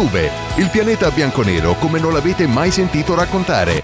Juve, il pianeta bianconero come non l'avete mai sentito raccontare.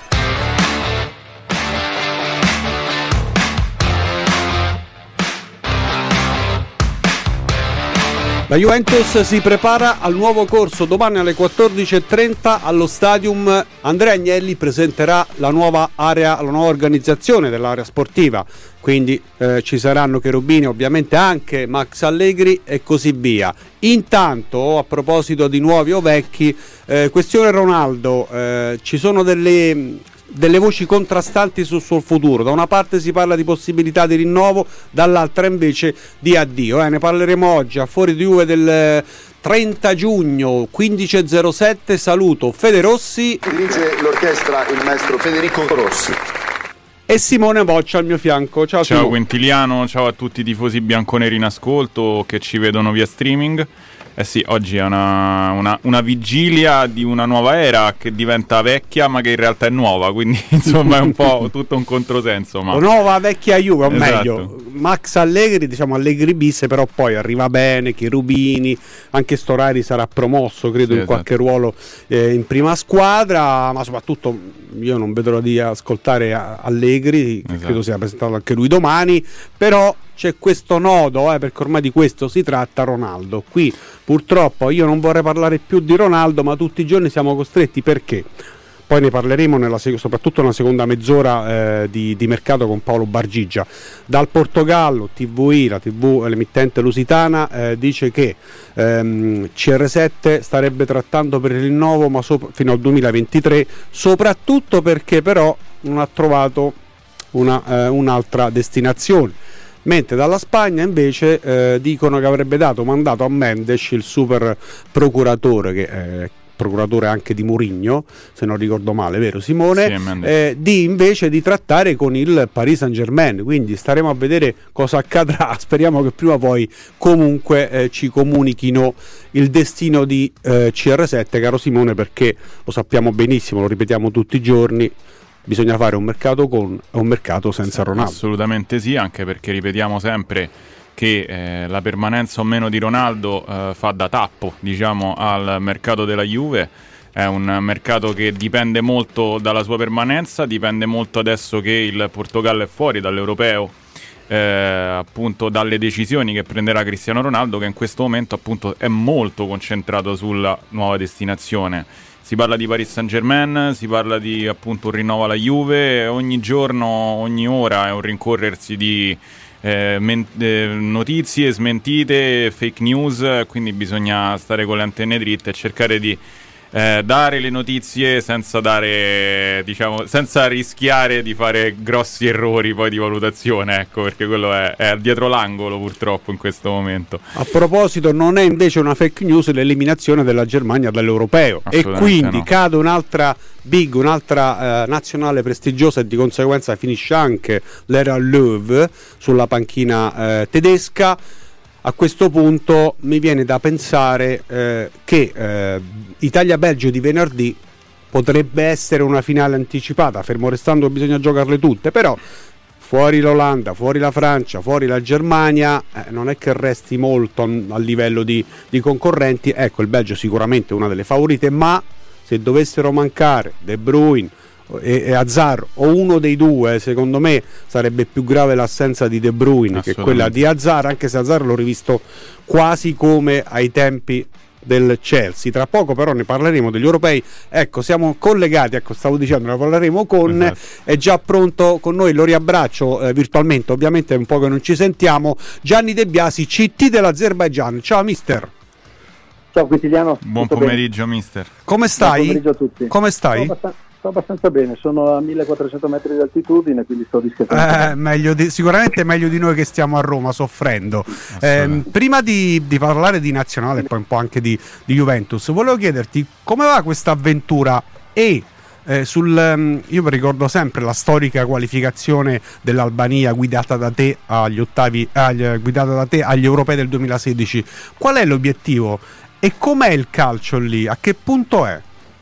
La Juventus si prepara al nuovo corso domani alle 14.30 allo Stadium. Andrea Agnelli presenterà la nuova area, la nuova organizzazione dell'area sportiva, quindi ci saranno Cherubini, ovviamente anche Max Allegri e così via. Intanto, a proposito di nuovi o vecchi, questione Ronaldo, ci sono delle voci contrastanti sul suo futuro. Da una parte si parla di possibilità di rinnovo, dall'altra invece di addio. Ne parleremo oggi a Fuori di Juve del 30 giugno 15.07. Saluto Fede Rossi. Dirige l'orchestra il maestro Federico Rossi e Simone Boccia al mio fianco. Ciao Simone. Quintiliano, ciao a tutti i tifosi bianconeri in ascolto che ci vedono via streaming. Sì, oggi è una vigilia di una nuova era che diventa vecchia ma che in realtà è nuova, quindi insomma è un po' tutto un controsenso. Ma... nuova vecchia Juve, o esatto. Meglio, Max Allegri, diciamo Allegri bis, però poi arriva bene, Cherubini, anche Storari sarà promosso, credo, in qualche ruolo in prima squadra, ma soprattutto io non vedo l'ora di ascoltare Allegri, che credo sia presentato anche lui domani, però c'è questo nodo, perché ormai di questo si tratta, Ronaldo. Qui purtroppo io non vorrei parlare più di Ronaldo, ma tutti i giorni siamo costretti, perché poi ne parleremo soprattutto nella seconda mezz'ora di mercato con Paolo Bargigia. Dal Portogallo, TVI, la TV, l'emittente lusitana, dice che CR7 starebbe trattando per il rinnovo ma fino al 2023, soprattutto perché però non ha trovato un'altra destinazione. Mentre dalla Spagna invece dicono che avrebbe dato mandato a Mendes, il super procuratore, che è procuratore anche di Mourinho, se non ricordo male, vero Simone? Sì, invece di trattare con il Paris Saint-Germain, quindi staremo a vedere cosa accadrà. Speriamo che prima o poi comunque ci comunichino il destino di CR7, caro Simone, perché lo sappiamo benissimo, lo ripetiamo tutti i giorni, bisogna fare un mercato con e un mercato senza Ronaldo. Assolutamente sì, anche perché ripetiamo sempre che la permanenza o meno di Ronaldo fa da tappo, diciamo, al mercato della Juve. È un mercato che dipende molto dalla sua permanenza, dipende molto adesso che il Portogallo è fuori dall'Europeo, appunto dalle decisioni che prenderà Cristiano Ronaldo, che in questo momento appunto è molto concentrato sulla nuova destinazione. Si parla di Paris Saint-Germain, si parla di appunto un rinnovo alla Juve, ogni giorno, ogni ora è un rincorrersi di notizie, smentite, fake news, quindi bisogna stare con le antenne dritte e cercare di dare le notizie senza senza rischiare di fare grossi errori poi di valutazione, ecco, perché quello è dietro l'angolo purtroppo in questo momento. A proposito, non è invece una fake news l'eliminazione della Germania dall'Europeo, e quindi cade un'altra nazionale prestigiosa, e di conseguenza finisce anche l'era Löw sulla panchina tedesca. A questo punto mi viene da pensare che Italia-Belgio di venerdì potrebbe essere una finale anticipata, fermo restando che bisogna giocarle tutte, però fuori l'Olanda, fuori la Francia, fuori la Germania, non è che resti molto a livello di concorrenti. Ecco, il Belgio sicuramente è una delle favorite, ma se dovessero mancare De Bruyne e Hazard o uno dei due, secondo me sarebbe più grave l'assenza di De Bruyne che quella di Hazard, anche se Hazard l'ho rivisto quasi come ai tempi del Chelsea. Tra poco però ne parleremo degli europei. Ecco, siamo collegati, stavo dicendo, ne parleremo con è già pronto con noi, lo riabbraccio virtualmente, ovviamente è un po' che non ci sentiamo, Gianni De Biasi, CT dell'Azerbaigian. Ciao mister. Ciao Quintiliano. Buon pomeriggio mister. Come stai? Buon pomeriggio a tutti. Come stai? Sto abbastanza bene, sono a 1400 metri di altitudine, quindi sto discretamente sicuramente meglio di noi che stiamo a Roma soffrendo. Prima di parlare di nazionale e poi un po' anche di Juventus, volevo chiederti come va questa avventura e io mi ricordo sempre la storica qualificazione dell'Albania guidata da te agli europei del 2016. Qual è l'obiettivo e com'è il calcio lì? A che punto è?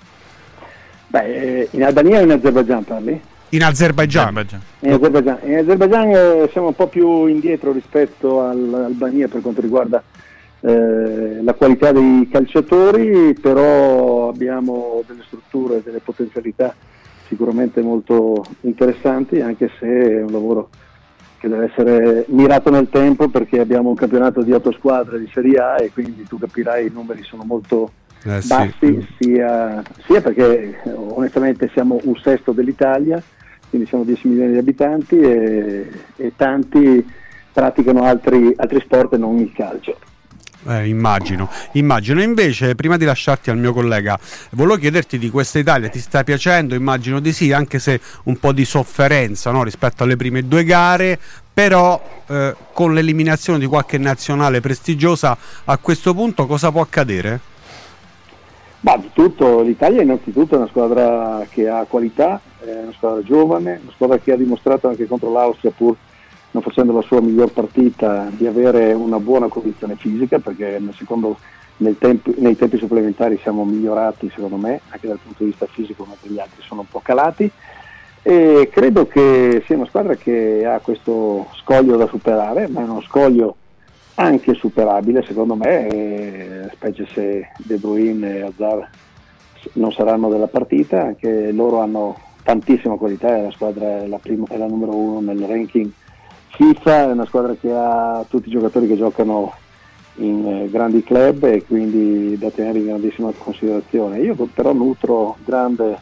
In Albania o in Azerbaigian parli? In Azerbaigian. In Azerbaigian siamo un po' più indietro rispetto all'Albania per quanto riguarda la qualità dei calciatori, però abbiamo delle strutture, delle potenzialità sicuramente molto interessanti, anche se è un lavoro che deve essere mirato nel tempo, perché abbiamo un campionato di 8 squadre di Serie A e quindi tu capirai i numeri sono molto bassi, sia perché onestamente siamo un sesto dell'Italia, quindi siamo 10 milioni di abitanti e tanti praticano altri sport e non il calcio. Immagino. Invece, prima di lasciarti al mio collega, volevo chiederti di questa Italia, ti sta piacendo? Immagino di sì, anche se un po' di sofferenza, no? Rispetto alle prime 2 gare, però con l'eliminazione di qualche nazionale prestigiosa, a questo punto cosa può accadere? Di tutto, l'Italia innanzitutto è una squadra che ha qualità, è una squadra giovane, una squadra che ha dimostrato anche contro l'Austria, pur non facendo la sua miglior partita, di avere una buona condizione fisica, perché nei tempi supplementari siamo migliorati secondo me, anche dal punto di vista fisico, mentre gli altri sono un po' calati, e credo che sia una squadra che ha questo scoglio da superare, ma è uno scoglio anche superabile secondo me, specie se De Bruyne e Hazard non saranno della partita. Anche loro hanno tantissima qualità, la squadra è la numero 1 nel ranking FIFA, è una squadra che ha tutti i giocatori che giocano in grandi club e quindi da tenere in grandissima considerazione. Io però nutro grande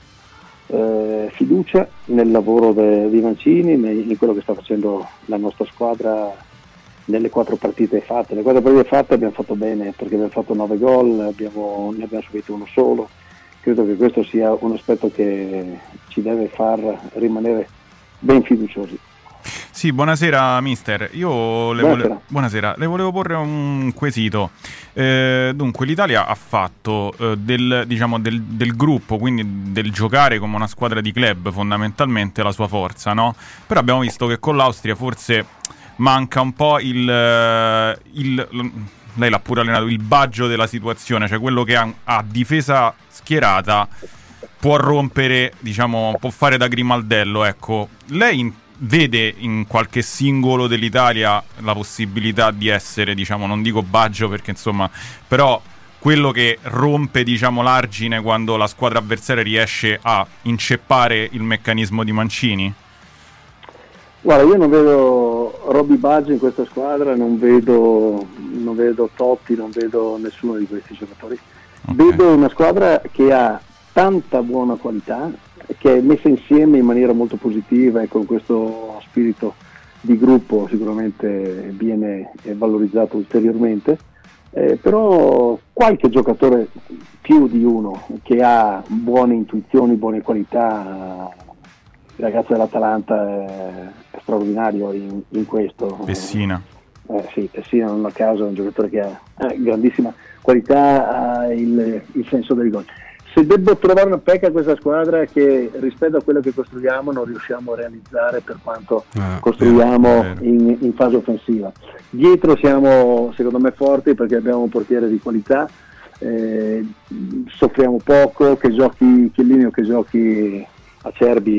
fiducia nel lavoro di Mancini, in quello che sta facendo la nostra squadra nelle 4 partite fatte. Le 4 partite fatte abbiamo fatto bene, perché abbiamo fatto 9 gol, ne abbiamo subito uno solo. Credo che questo sia un aspetto che ci deve far rimanere ben fiduciosi. Sì, buonasera mister, buonasera. Le volevo porre un quesito. Dunque l'Italia ha fatto del gruppo, quindi del giocare come una squadra di club, fondamentalmente la sua forza, no? Però abbiamo visto che con l'Austria forse manca un po' lei l'ha pure allenato, il baggio della situazione, cioè quello che ha difesa schierata può rompere, può fare da grimaldello, ecco. Lei vede in qualche singolo dell'Italia la possibilità di essere, non dico baggio perché però quello che rompe, l'argine quando la squadra avversaria riesce a inceppare il meccanismo di Mancini? Guarda, io non vedo Robby Baggio in questa squadra, non vedo Totti, non vedo nessuno di questi giocatori. Okay. Vedo una squadra che ha tanta buona qualità, che è messa insieme in maniera molto positiva e con questo spirito di gruppo sicuramente viene valorizzato ulteriormente, però qualche giocatore più di uno che ha buone intuizioni, buone qualità. Il ragazzo dell'Atalanta è straordinario in questo. Pessina. Sì, Pessina non a caso è un giocatore che ha grandissima qualità, ha il senso del gol. Se devo trovare una pecca a questa squadra, che rispetto a quello che costruiamo non riusciamo a realizzare per quanto costruiamo in fase offensiva. Dietro siamo secondo me forti perché abbiamo un portiere di qualità, soffriamo poco, che giochi Chiellini o che giochi Acerbi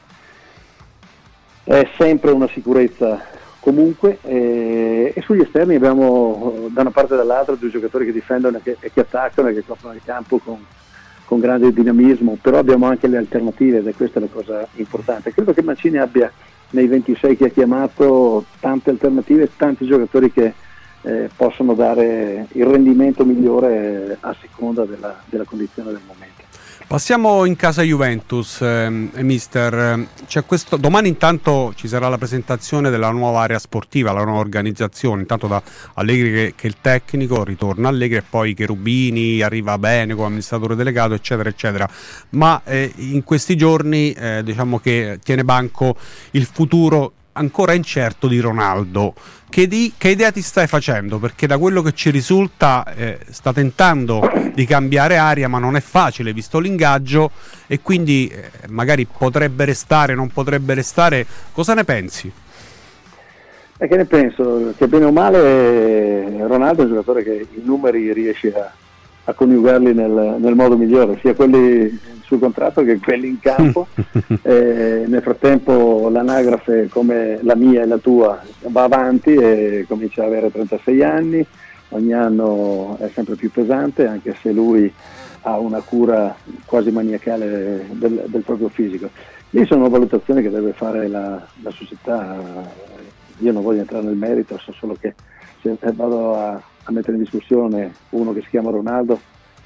è sempre una sicurezza comunque, e sugli esterni abbiamo da una parte e dall'altra 2 giocatori che difendono e che attaccano e che coprono il campo con grande dinamismo, però abbiamo anche le alternative ed è questa la cosa importante. Credo che Mancini abbia nei 26 che ha chiamato tante alternative, tanti giocatori che possono dare il rendimento migliore a seconda della condizione del momento. Passiamo in casa Juventus, mister. C'è domani intanto ci sarà la presentazione della nuova area sportiva, la nuova organizzazione, intanto da Allegri che è il tecnico, ritorna Allegri e poi Cherubini arriva bene come amministratore delegato, eccetera eccetera, ma in questi giorni diciamo che tiene banco il futuro ancora incerto di Ronaldo. Che idea ti stai facendo? Perché da quello che ci risulta sta tentando di cambiare aria, ma non è facile visto l'ingaggio, e quindi magari potrebbe restare, non potrebbe restare. Cosa ne pensi? Che ne penso? Che bene o male Ronaldo è un giocatore che i numeri riesce a coniugarli nel modo migliore, sia quelli sul contratto che quelli in campo. Nel frattempo l'anagrafe, come la mia e la tua, va avanti e comincia ad avere 36 anni, ogni anno è sempre più pesante, anche se lui ha una cura quasi maniacale del proprio fisico. Lì sono valutazioni che deve fare la società. Io non voglio entrare nel merito, so solo che se vado a mettere in discussione uno che si chiama Ronaldo,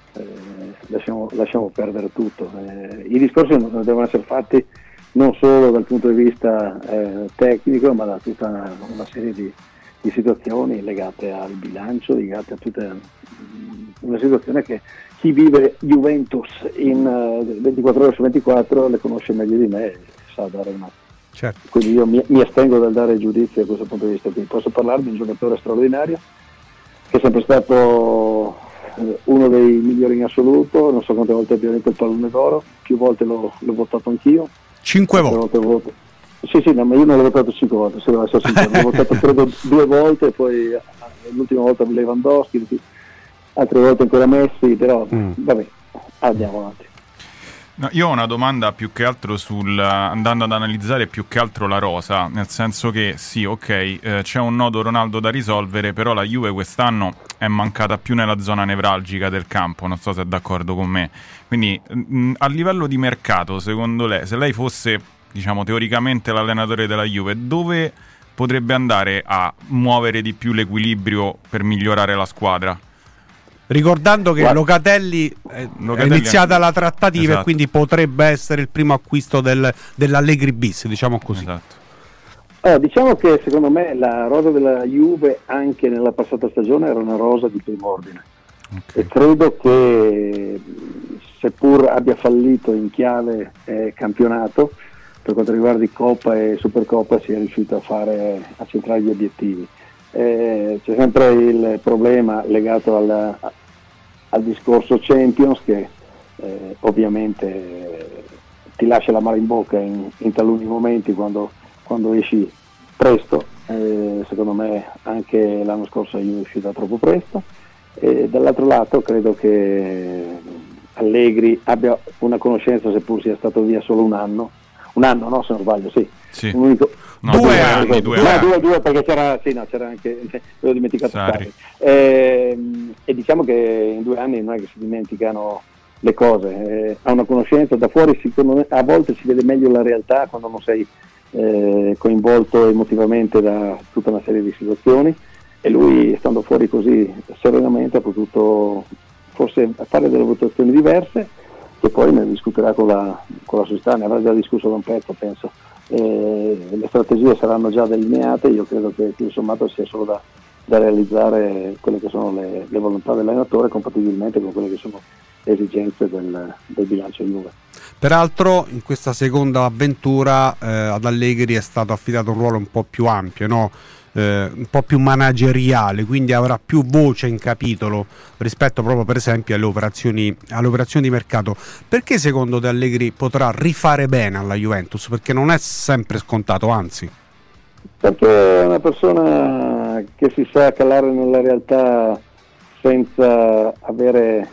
lasciamo perdere tutto. I discorsi devono essere fatti non solo dal punto di vista tecnico, ma da tutta una serie di situazioni legate al bilancio, legate a tutta una situazione che chi vive Juventus in 24 ore su 24 le conosce meglio di me e sa dare una. Certo. Quindi io mi astengo dal dare giudizio da questo punto di vista qui. Posso parlare di un giocatore straordinario che è sempre stato uno dei migliori in assoluto, non so quante volte abbia vinto il pallone d'oro, più volte l'ho votato anch'io. 5 volte. Sì, no, ma io non l'ho votato 5 volte, se devo essere sincero, l'ho votato credo 2 volte, poi l'ultima volta Lewandowski, altre volte ancora Messi, però vabbè, andiamo avanti. No, io ho una domanda più che altro andando ad analizzare più che altro la rosa, nel senso che sì, ok, c'è un nodo Ronaldo da risolvere, però la Juve quest'anno è mancata più nella zona nevralgica del campo, non so se è d'accordo con me. Quindi a livello di mercato, secondo lei, se lei fosse, diciamo, teoricamente l'allenatore della Juve, dove potrebbe andare a muovere di più l'equilibrio per migliorare la squadra? Ricordando che Locatelli è iniziata la trattativa, esatto, e quindi potrebbe essere il primo acquisto dell'Allegri bis, diciamo così. Esatto. Diciamo che secondo me la rosa della Juve anche nella passata stagione era una rosa di primo ordine, okay, e credo che seppur abbia fallito in chiave campionato, per quanto riguarda Coppa e Supercoppa sia riuscito a centrare gli obiettivi. C'è sempre il problema legato al discorso Champions che ovviamente ti lascia l'amaro in bocca in taluni momenti quando esci presto. Secondo me anche l'anno scorso è uscita troppo presto, e dall'altro lato credo che Allegri abbia una conoscenza, seppur sia stato via solo un anno no, se non sbaglio, sì. Un unico, no, due anni perché c'era anche, l'ho dimenticato. E diciamo che in 2 anni non è che si dimenticano le cose, ha una conoscenza da fuori, secondo me a volte si vede meglio la realtà quando non sei coinvolto emotivamente da tutta una serie di situazioni, e lui, stando fuori così serenamente, ha potuto forse fare delle votazioni diverse, che poi ne discuterà con la società, ne avrà già discusso da un pezzo, penso. Le strategie saranno già delineate, io credo che tutto sommato sia solo da realizzare quelle che sono le volontà dell'allenatore, compatibilmente con quelle che sono le esigenze del bilancio Juve. Peraltro in questa seconda avventura ad Allegri è stato affidato un ruolo un po' più ampio, no? Un po' più manageriale, quindi avrà più voce in capitolo rispetto proprio per esempio alle operazioni di mercato. Perché secondo te Allegri potrà rifare bene alla Juventus? Perché non è sempre scontato, anzi. Perché è una persona che si sa calare nella realtà senza avere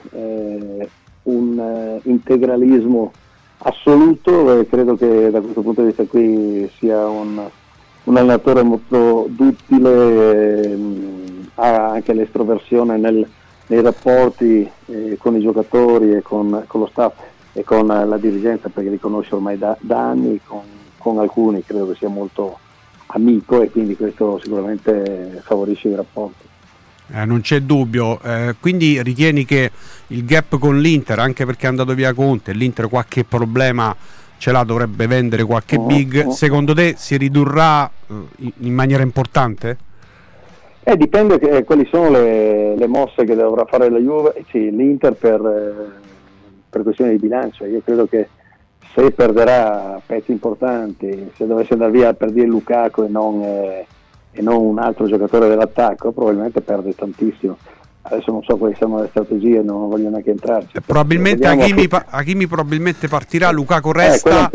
un integralismo assoluto, e credo che da questo punto di vista qui sia un allenatore molto duttile, ha anche l'estroversione nei rapporti con i giocatori e con lo staff e con la dirigenza, perché li conosce ormai da anni, con alcuni credo che sia molto amico, e quindi questo sicuramente favorisce i rapporti. Non c'è dubbio, quindi ritieni che il gap con l'Inter, anche perché è andato via Conte, l'Inter qualche problema ce l'ha, dovrebbe vendere qualche big, secondo te si ridurrà in maniera importante? Dipende quali sono le mosse che dovrà fare la Juve. Sì, l'Inter per questione di bilancio, io credo che se perderà pezzi importanti, se dovesse andare via per dire Lukaku e non un altro giocatore dell'attacco, probabilmente perde tantissimo. Adesso non so quali sono le strategie, non voglio neanche entrarci. Probabilmente Hakimi probabilmente partirà, Lukaku resta,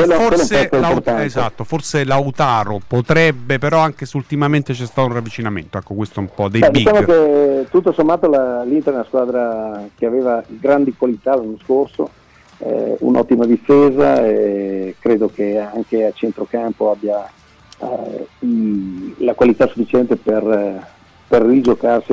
forse Lautaro potrebbe, però anche se ultimamente c'è stato un ravvicinamento. Ecco, questo è un po' dei big. Diciamo che tutto sommato l'Inter è una squadra che aveva grandi qualità l'anno scorso, un'ottima difesa, e credo che anche a centrocampo abbia la qualità sufficiente per rigiocarsi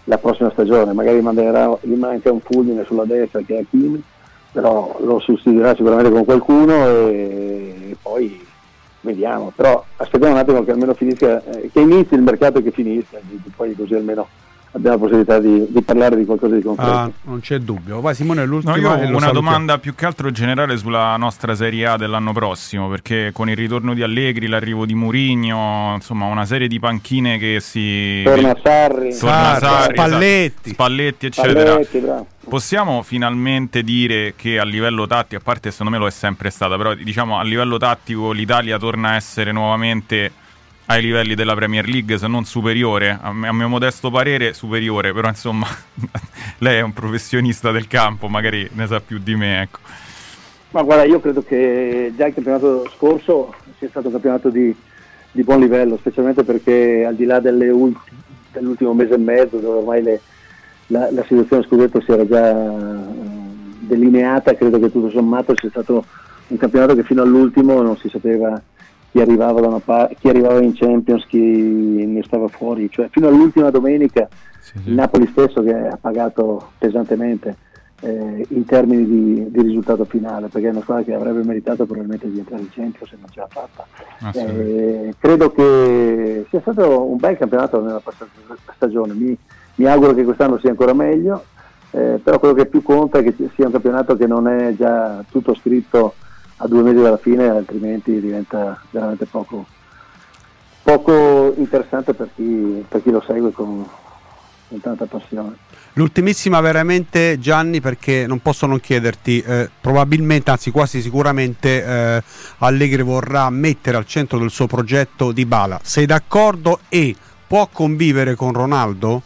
la prossima stagione. Magari gli manca un fulmine sulla destra che è Hakimi, però lo sostituirà sicuramente con qualcuno e poi vediamo. Però aspettiamo un attimo che almeno finisca, che inizi il mercato e che finisca, poi così almeno abbiamo la possibilità di parlare di qualcosa di concreto. Non c'è dubbio. Vai Simone, l'ultima. Io ho una domanda più che altro generale sulla nostra Serie A dell'anno prossimo, perché con il ritorno di Allegri, l'arrivo di Mourinho, insomma una serie di panchine che si... Torna Sarri, Spalletti, eccetera. Bravo. Possiamo finalmente dire che a livello tattico, a parte secondo me lo è sempre stata, però diciamo a livello tattico l'Italia torna a essere nuovamente ai livelli della Premier League, se non superiore, a mio modesto parere superiore, però insomma lei è un professionista del campo, magari ne sa più di me, ecco. Ma guarda, io credo che già il campionato scorso sia stato un campionato di buon livello, specialmente perché al di là dell'ultimo mese e mezzo, dove ormai la situazione scudetto si era già delineata, credo che tutto sommato sia stato un campionato che fino all'ultimo non si sapeva chi arrivava da una parte, chi arrivava in Champions, chi ne stava fuori, cioè fino all'ultima domenica il Napoli stesso che ha pagato pesantemente in termini di risultato finale, perché è una squadra che avrebbe meritato probabilmente di entrare in Champions e non ce l'ha fatta. Credo che sia stato un bel campionato nella passata stagione, mi auguro che quest'anno sia ancora meglio, però quello che più conta è che sia un campionato che non è già tutto scritto a 2 mesi dalla fine, altrimenti diventa veramente poco interessante per chi lo segue con tanta passione. L'ultimissima veramente, Gianni, perché non posso non chiederti, probabilmente, anzi quasi sicuramente Allegri vorrà mettere al centro del suo progetto Dybala. Sei d'accordo e può convivere con Ronaldo?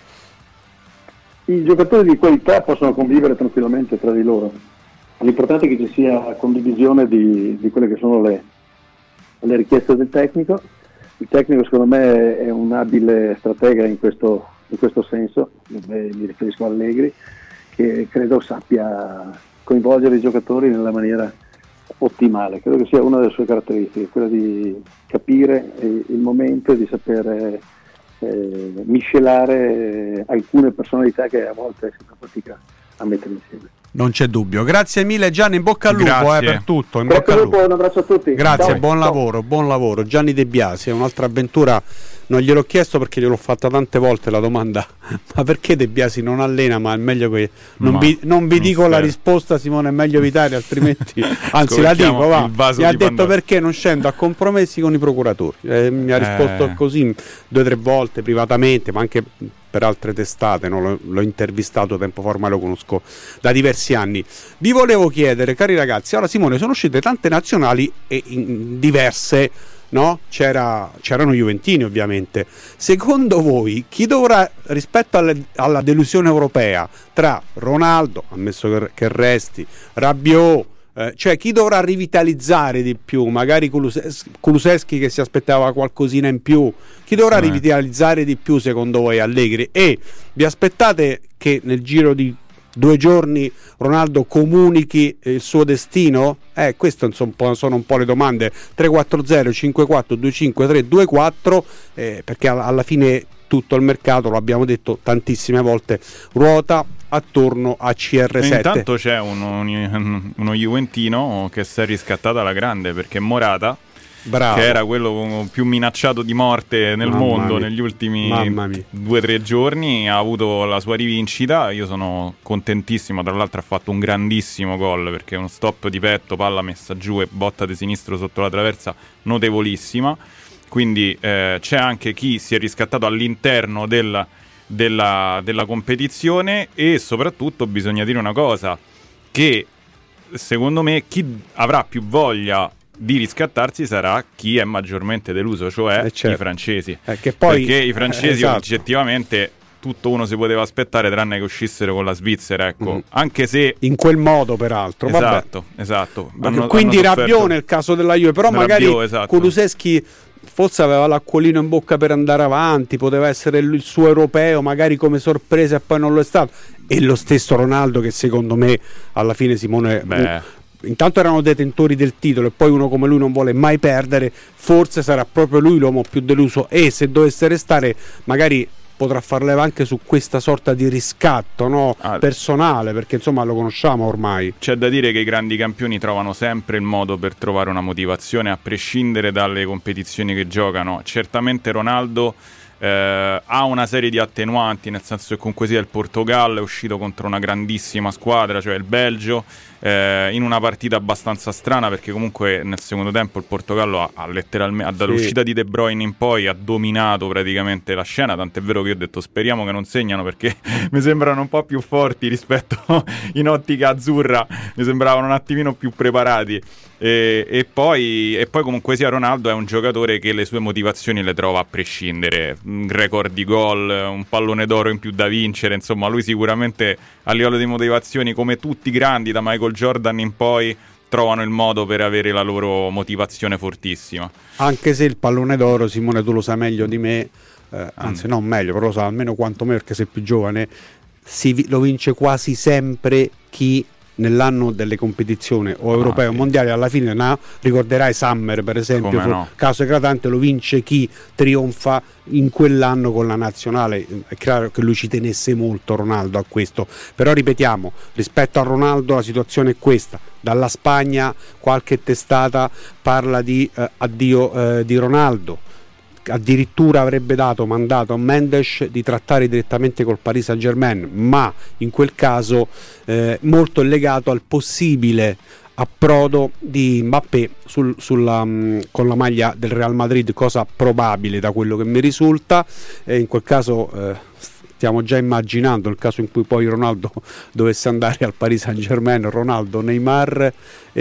I giocatori di qualità possono convivere tranquillamente tra di loro. L'importante è che ci sia condivisione di quelle che sono le richieste del tecnico. Il tecnico secondo me è un abile stratega in questo senso, mi riferisco a Allegri, che credo sappia coinvolgere i giocatori nella maniera ottimale. Credo che sia una delle sue caratteristiche, quella di capire il momento e di saper miscelare alcune personalità che a volte si fa fatica a mettere insieme. Non c'è dubbio. Grazie mille Gianni, in bocca al lupo per tutto. In bocca al lupo, un abbraccio a tutti. Grazie, ciao. Buon lavoro. Gianni De Biasi, è un'altra avventura. Non gliel'ho chiesto perché gliel'ho fatta tante volte la domanda, ma perché De Biasi non allena? Ma è meglio che non vi dico la risposta, Simone, è meglio evitare, altrimenti anzi la dico, va. Mi ha detto perché non scendo a compromessi con i procuratori. Mi ha risposto così 2 o 3 volte privatamente, ma anche per altre testate, no? L'ho intervistato tempo fa, ormai lo conosco da diversi anni. Vi volevo chiedere, cari ragazzi, ora Simone, sono uscite tante nazionali e diverse, no? C'erano juventini ovviamente. Secondo voi chi dovrà, rispetto alla delusione europea tra Ronaldo, ammesso che resti, Rabiot, cioè chi dovrà rivitalizzare di più? Magari Kulusevski che si aspettava qualcosina in più, chi dovrà rivitalizzare di più secondo voi? Allegri? E vi aspettate che nel giro di 2 giorni Ronaldo comunichi il suo destino? Queste sono un po' le domande. 340 54 25 324, perché alla fine tutto il mercato, lo abbiamo detto tantissime volte, ruota attorno a CR7. E intanto c'è uno juventino che si è riscattato alla grande, perché Morata, bravo, che era quello più minacciato di morte nel mondo negli ultimi 2 o 3 giorni, ha avuto la sua rivincita. Io sono contentissimo, tra l'altro ha fatto un grandissimo gol, perché uno stop di petto, palla messa giù e botta di sinistro sotto la traversa notevolissima. Quindi c'è anche chi si è riscattato all'interno della competizione, e soprattutto bisogna dire una cosa, che secondo me chi avrà più voglia di riscattarsi sarà chi è maggiormente deluso, cioè i francesi, perché i francesi oggettivamente tutto uno si poteva aspettare tranne che uscissero con la Svizzera, ecco. Anche se in quel modo peraltro, esatto. Quindi Rabiot nel caso della Juve, però magari Kulusevski forse aveva l'acquolino in bocca per andare avanti, poteva essere il suo europeo magari come sorpresa, e poi non lo è stato. E lo stesso Ronaldo, che secondo me alla fine, Simone, intanto erano detentori del titolo, e poi uno come lui non vuole mai perdere, forse sarà proprio lui l'uomo più deluso, e se dovesse restare magari potrà far leva anche su questa sorta di riscatto, no? Personale, perché insomma lo conosciamo ormai. C'è da dire che i grandi campioni trovano sempre il modo per trovare una motivazione a prescindere dalle competizioni che giocano. Certamente Ronaldo ha una serie di attenuanti, nel senso che comunque sia il Portogallo è uscito contro una grandissima squadra, cioè il Belgio, in una partita abbastanza strana, perché comunque nel secondo tempo il Portogallo ha letteralmente, dall'uscita di De Bruyne in poi, ha dominato praticamente la scena, tant'è vero che io ho detto speriamo che non segnano, perché mi sembrano un po' più forti rispetto in ottica azzurra, mi sembravano un attimino più preparati. E poi comunque sia Ronaldo è un giocatore che le sue motivazioni le trova a prescindere, un record di gol, un pallone d'oro in più da vincere, insomma lui sicuramente a livello di motivazioni, come tutti i grandi da Michael Jordan in poi, trovano il modo per avere la loro motivazione fortissima. Anche se il pallone d'oro, Simone, tu lo sai meglio di me, anzi non meglio, però lo sa almeno quanto me, perché sei più giovane, lo vince quasi sempre chi nell'anno delle competizioni o europee o mondiali, alla fine ricorderai Summer per esempio, caso eclatante, lo vince chi trionfa in quell'anno con la nazionale. È chiaro che lui ci tenesse molto, Ronaldo, a questo, però ripetiamo, rispetto a Ronaldo la situazione è questa: dalla Spagna qualche testata parla di addio di Ronaldo, addirittura avrebbe dato mandato a Mendes di trattare direttamente col Paris Saint-Germain, ma in quel caso molto è legato al possibile approdo di Mbappé con la maglia del Real Madrid, cosa probabile da quello che mi risulta, in quel caso stiamo già immaginando il caso in cui poi Ronaldo dovesse andare al Paris Saint-Germain, Ronaldo, Neymar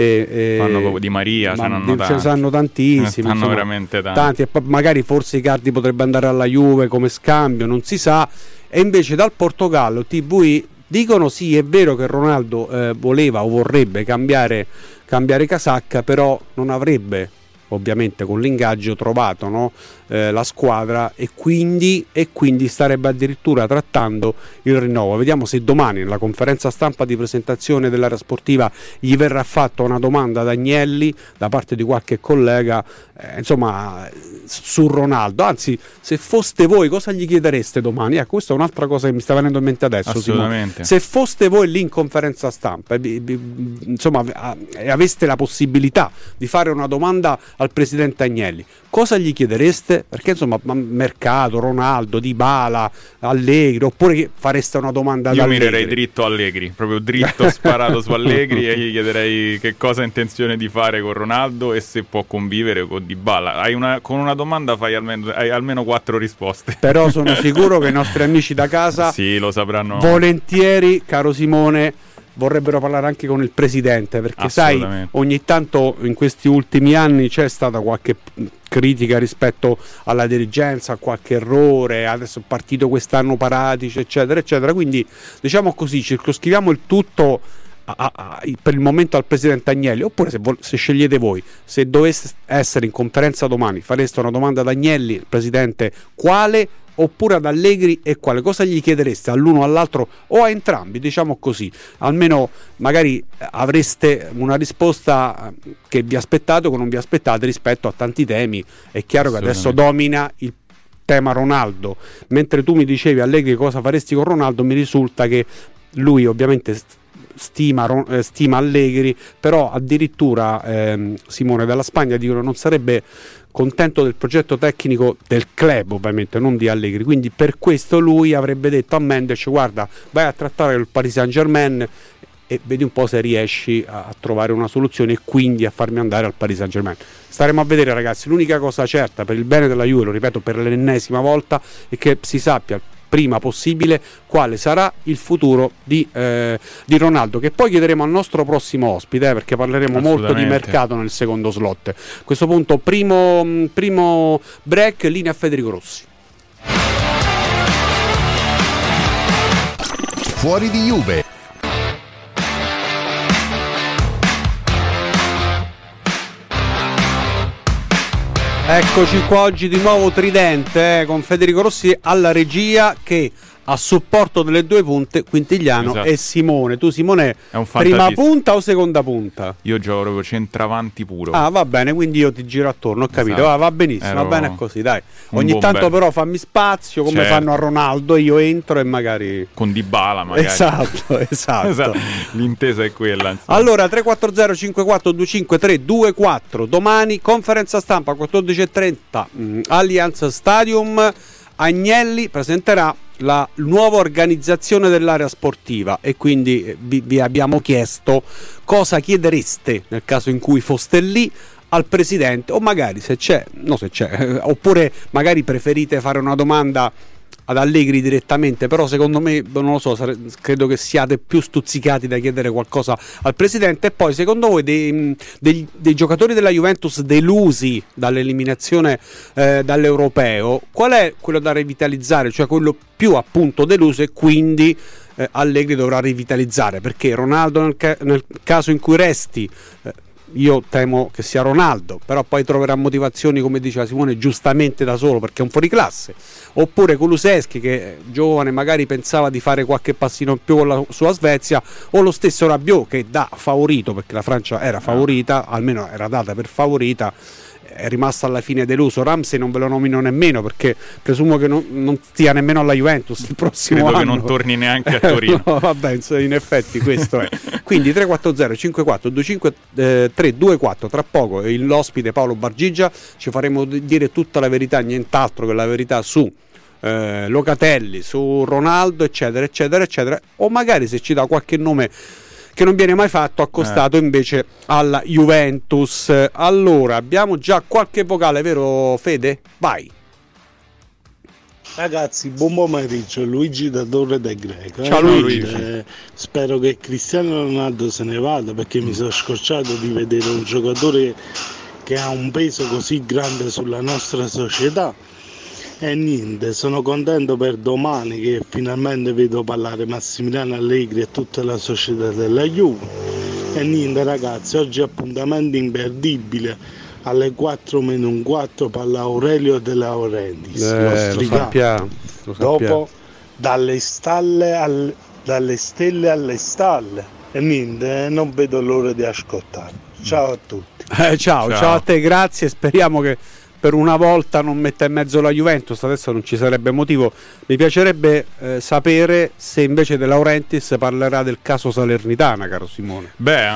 fanno proprio Di Maria, ce ne sanno tantissimi, fanno veramente tanti, e magari forse Icardi potrebbe andare alla Juve come scambio, non si sa. E invece dal Portogallo TVI dicono sì, è vero che Ronaldo voleva o vorrebbe cambiare casacca, però non avrebbe ovviamente con l'ingaggio trovato, no? La squadra, e quindi starebbe addirittura trattando il rinnovo. Vediamo se domani nella conferenza stampa di presentazione dell'area sportiva gli verrà fatta una domanda da Agnelli da parte di qualche collega, insomma, su Ronaldo. Anzi, se foste voi cosa gli chiedereste domani? Questa è un'altra cosa che mi sta venendo in mente adesso. Assolutamente. Se foste voi lì in conferenza stampa, insomma, aveste la possibilità di fare una domanda al presidente Agnelli, cosa gli chiedereste? Perché insomma, mercato, Ronaldo, Dybala, Allegri, oppure fareste una domanda ad Allegri? Io mirerei dritto Allegri, proprio dritto sparato su Allegri, e gli chiederei che cosa ha intenzione di fare con Ronaldo e se può convivere con Dybala. Con una domanda hai almeno 4 risposte. Però sono sicuro che i nostri amici da casa sì, lo sapranno volentieri, caro Simone, vorrebbero parlare anche con il presidente, perché sai, ogni tanto in questi ultimi anni c'è stata qualche critica rispetto alla dirigenza, a qualche errore, adesso è partito quest'anno Paratici, eccetera eccetera, quindi diciamo così, circoscriviamo il tutto per il momento al presidente Agnelli. Oppure se scegliete voi, se dovesse essere in conferenza domani, fareste una domanda ad Agnelli, il presidente, quale, oppure ad Allegri, e quale? Cosa gli chiedereste all'uno o all'altro, o a entrambi, diciamo così, almeno magari avreste una risposta che vi aspettate o che non vi aspettate rispetto a tanti temi. È chiaro che adesso domina il tema Ronaldo, mentre tu mi dicevi Allegri cosa faresti con Ronaldo, mi risulta che lui ovviamente stima Allegri, però addirittura Simone, dalla Spagna dicono non sarebbe contento del progetto tecnico del club, ovviamente non di Allegri, quindi per questo lui avrebbe detto a Mendes: guarda, vai a trattare il Paris Saint-Germain e vedi un po' se riesci a trovare una soluzione e quindi a farmi andare al Paris Saint-Germain. Staremo a vedere, ragazzi. L'unica cosa certa per il bene della Juve, lo ripeto per l'ennesima volta, è che si sappia prima possibile quale sarà il futuro di Ronaldo, che poi chiederemo al nostro prossimo ospite, perché parleremo molto di mercato nel secondo slot. A questo punto primo break, linea a Federico Rossi. Fuori di Juve. Eccoci qua oggi di nuovo tridente, con Federico Rossi alla regia, che a supporto delle due punte Quintigliano Esatto. e Simone. Tu Simone È un prima fantasista. punta o seconda punta? Io gioco proprio centravanti puro. Ah, va bene, quindi io ti giro attorno, ho capito. Esatto. Va benissimo, Ero va bene così, dai. un Ogni bomber. tanto però fammi spazio, come Certo. fanno a Ronaldo, io entro e magari... Con Dybala magari. Esatto. Esatto. L'intesa è quella, insomma. Allora 340 54 25 324, domani conferenza stampa 14:30, Allianz Stadium. Agnelli presenterà la nuova organizzazione dell'area sportiva e quindi vi abbiamo chiesto cosa chiedereste nel caso in cui foste lì al presidente, o magari se c'è, oppure magari preferite fare una domanda ad Allegri direttamente, però secondo me non lo so, credo che siate più stuzzicati da chiedere qualcosa al presidente. E poi secondo voi dei giocatori della Juventus delusi dall'eliminazione dall'Europeo, qual è quello da rivitalizzare, cioè quello più appunto deluso, e quindi Allegri dovrà rivitalizzare? Perché Ronaldo nel caso in cui resti, io temo che sia Ronaldo, però poi troverà motivazioni, come diceva Simone, giustamente da solo perché è un fuoriclasse. Oppure Kulusevski, che giovane magari pensava di fare qualche passino in più con la sua Svezia, o lo stesso Rabiot, che da favorito, perché la Francia era favorita, almeno era data per favorita, è rimasto alla fine deluso. Ramsey non ve lo nomino nemmeno perché presumo che non stia nemmeno alla Juventus il prossimo Credo anno. che non torni neanche a Torino. No, vabbè, in effetti questo è. Quindi 340 54 25 324, tra poco l'ospite Paolo Bargigia, ci faremo dire tutta la verità, nient'altro che la verità su Locatelli, su Ronaldo, eccetera eccetera eccetera, o magari se ci dà qualche nome che non viene mai fatto accostato invece alla Juventus. Allora, abbiamo già qualche vocale, vero Fede? Vai. Ragazzi, buon pomeriggio, Luigi da Torre del Greco. Ciao Luigi. Spero che Cristiano Ronaldo se ne vada, perché mi sono scocciato di vedere un giocatore che ha un peso così grande sulla nostra società. E niente, sono contento per domani che finalmente vedo parlare Massimiliano Allegri e tutta la società della Juve. E niente ragazzi, oggi appuntamento imperdibile, alle 4:15 parla Aurelio De Laurentiis, lo strigato. Dopo dalle stelle alle stalle. E niente, non vedo l'ora di ascoltarlo. Ciao a tutti. Ciao a te, grazie, speriamo che per una volta non metta in mezzo la Juventus, adesso non ci sarebbe motivo. Mi piacerebbe sapere se invece De Laurentiis parlerà del caso Salernitana, caro Simone.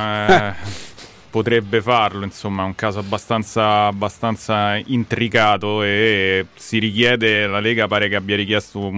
Potrebbe farlo, insomma, è un caso abbastanza intricato e si richiede, la Lega pare che abbia richiesto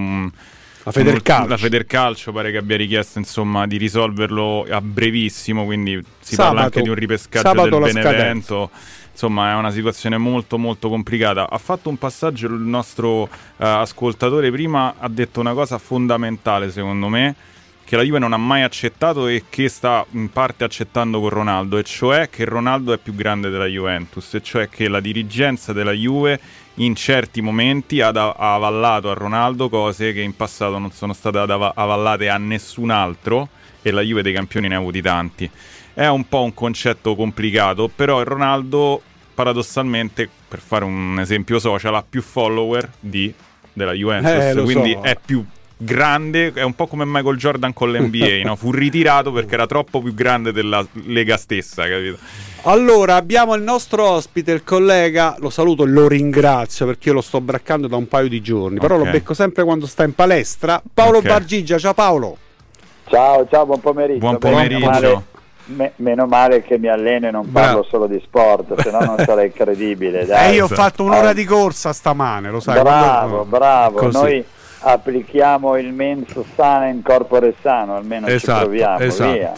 la Federcalcio pare che abbia richiesto, insomma, di risolverlo a brevissimo, quindi si parla anche di un ripescaggio del Benevento. Insomma, è una situazione molto molto complicata. Ha fatto un passaggio il nostro ascoltatore prima, ha detto una cosa fondamentale secondo me, che la Juve non ha mai accettato e che sta in parte accettando con Ronaldo, e cioè che Ronaldo è più grande della Juventus, e cioè che la dirigenza della Juve in certi momenti ha avallato a Ronaldo cose che in passato non sono state avallate a nessun altro, e la Juve dei campioni ne ha avuti tanti. È un po' un concetto complicato, però il Ronaldo paradossalmente, per fare un esempio social, ha più follower della Juventus, quindi è più grande, è un po' come Michael Jordan con l'NBA, no? Fu ritirato perché era troppo più grande della Lega stessa, capito? Allora, abbiamo il nostro ospite, il collega, lo saluto e lo ringrazio perché io lo sto braccando da un paio di giorni, però lo becco sempre quando sta in palestra. Paolo Bargigia, ciao Paolo. Ciao, buon pomeriggio. Buon pomeriggio. Meno male che mi alleno e non parlo solo di sport, se no non sarei credibile. Dai. Io ho fatto un'ora di corsa stamane, lo sai. Bravo. Così. Noi applichiamo il mens sana in corpore sano, almeno ci proviamo, via.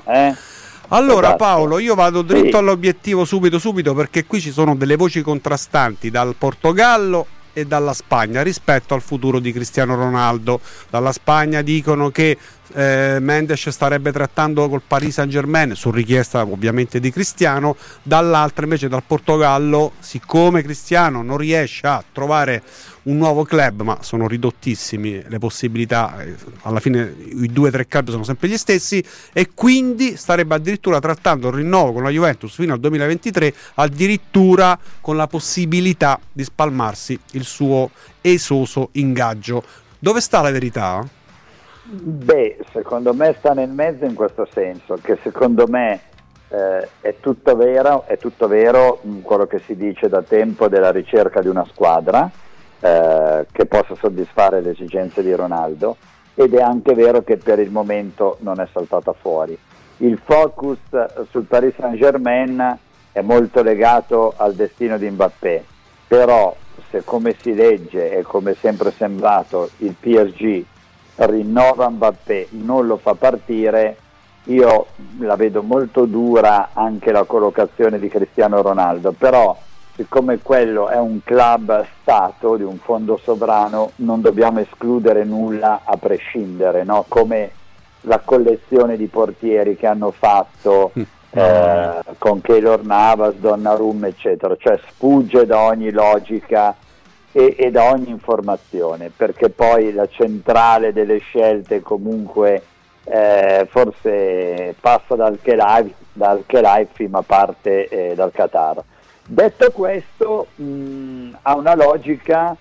Allora Paolo, io vado dritto all'obiettivo subito, perché qui ci sono delle voci contrastanti dal Portogallo e dalla Spagna rispetto al futuro di Cristiano Ronaldo. Dalla Spagna dicono che Mendes starebbe trattando col Paris Saint-Germain su richiesta ovviamente di Cristiano, dall'altra invece dal Portogallo, siccome Cristiano non riesce a trovare un nuovo club, ma sono ridottissimi le possibilità, alla fine i 2-3 club sono sempre gli stessi, e quindi starebbe addirittura trattando il rinnovo con la Juventus fino al 2023, addirittura con la possibilità di spalmarsi il suo esoso ingaggio. Dove sta la verità? Secondo me sta nel mezzo in questo senso, che secondo me è tutto vero quello che si dice da tempo della ricerca di una squadra che possa soddisfare le esigenze di Ronaldo, ed è anche vero che per il momento non è saltata fuori. Il focus sul Paris Saint-Germain è molto legato al destino di Mbappé, però se, come si legge e come è sempre sembrato, il PSG rinnova Mbappé, non lo fa partire, io la vedo molto dura anche la collocazione di Cristiano Ronaldo, però siccome quello è un club stato di un fondo sovrano non dobbiamo escludere nulla a prescindere, no? Come la collezione di portieri che hanno fatto con Keylor Navas, Donnarumma eccetera, cioè sfugge da ogni logica e da ogni informazione, perché poi la centrale delle scelte comunque forse passa dal Khelaifi ma parte dal Qatar. Detto questo, ha una logica,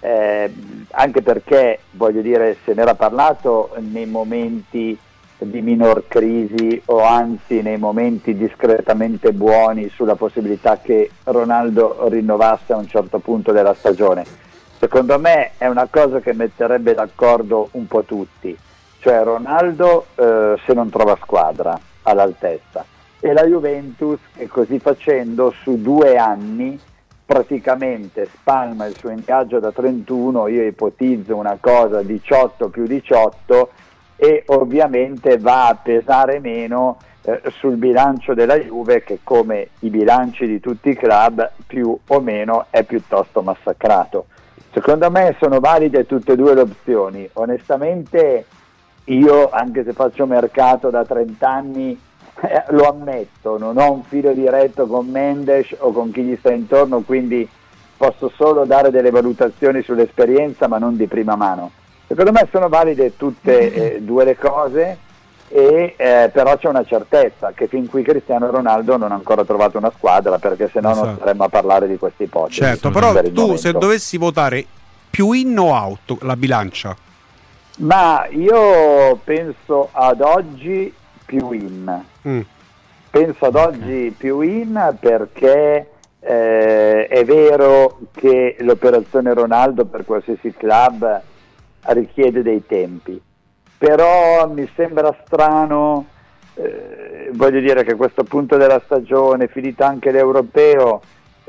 anche perché, voglio dire, se n'era parlato nei momenti di minor crisi o anzi nei momenti discretamente buoni sulla possibilità che Ronaldo rinnovasse a un certo punto della stagione. Secondo me è una cosa che metterebbe d'accordo un po' tutti, cioè Ronaldo se non trova squadra all'altezza, e la Juventus che così facendo su 2 anni praticamente spalma il suo ingaggio da 31, io ipotizzo una cosa 18 più 18, e ovviamente va a pesare meno sul bilancio della Juve, che come i bilanci di tutti i club più o meno è piuttosto massacrato. Secondo me sono valide tutte e due le opzioni. Onestamente io, anche se faccio mercato da 30 anni, lo ammetto, non ho un filo diretto con Mendes o con chi gli sta intorno, quindi posso solo dare delle valutazioni sull'esperienza ma non di prima mano. Secondo me sono valide tutte e due le cose, e però c'è una certezza, che fin qui Cristiano Ronaldo non ha ancora trovato una squadra, perché sennò non staremmo a parlare di questa ipotesi. Certo, però tu se dovessi votare più in o out la bilancia? Ma io penso ad oggi più in. Penso ad oggi più in, perché è vero che l'operazione Ronaldo per qualsiasi club richiede dei tempi, però mi sembra strano, voglio dire, che a questo punto della stagione, finita anche l'Europeo,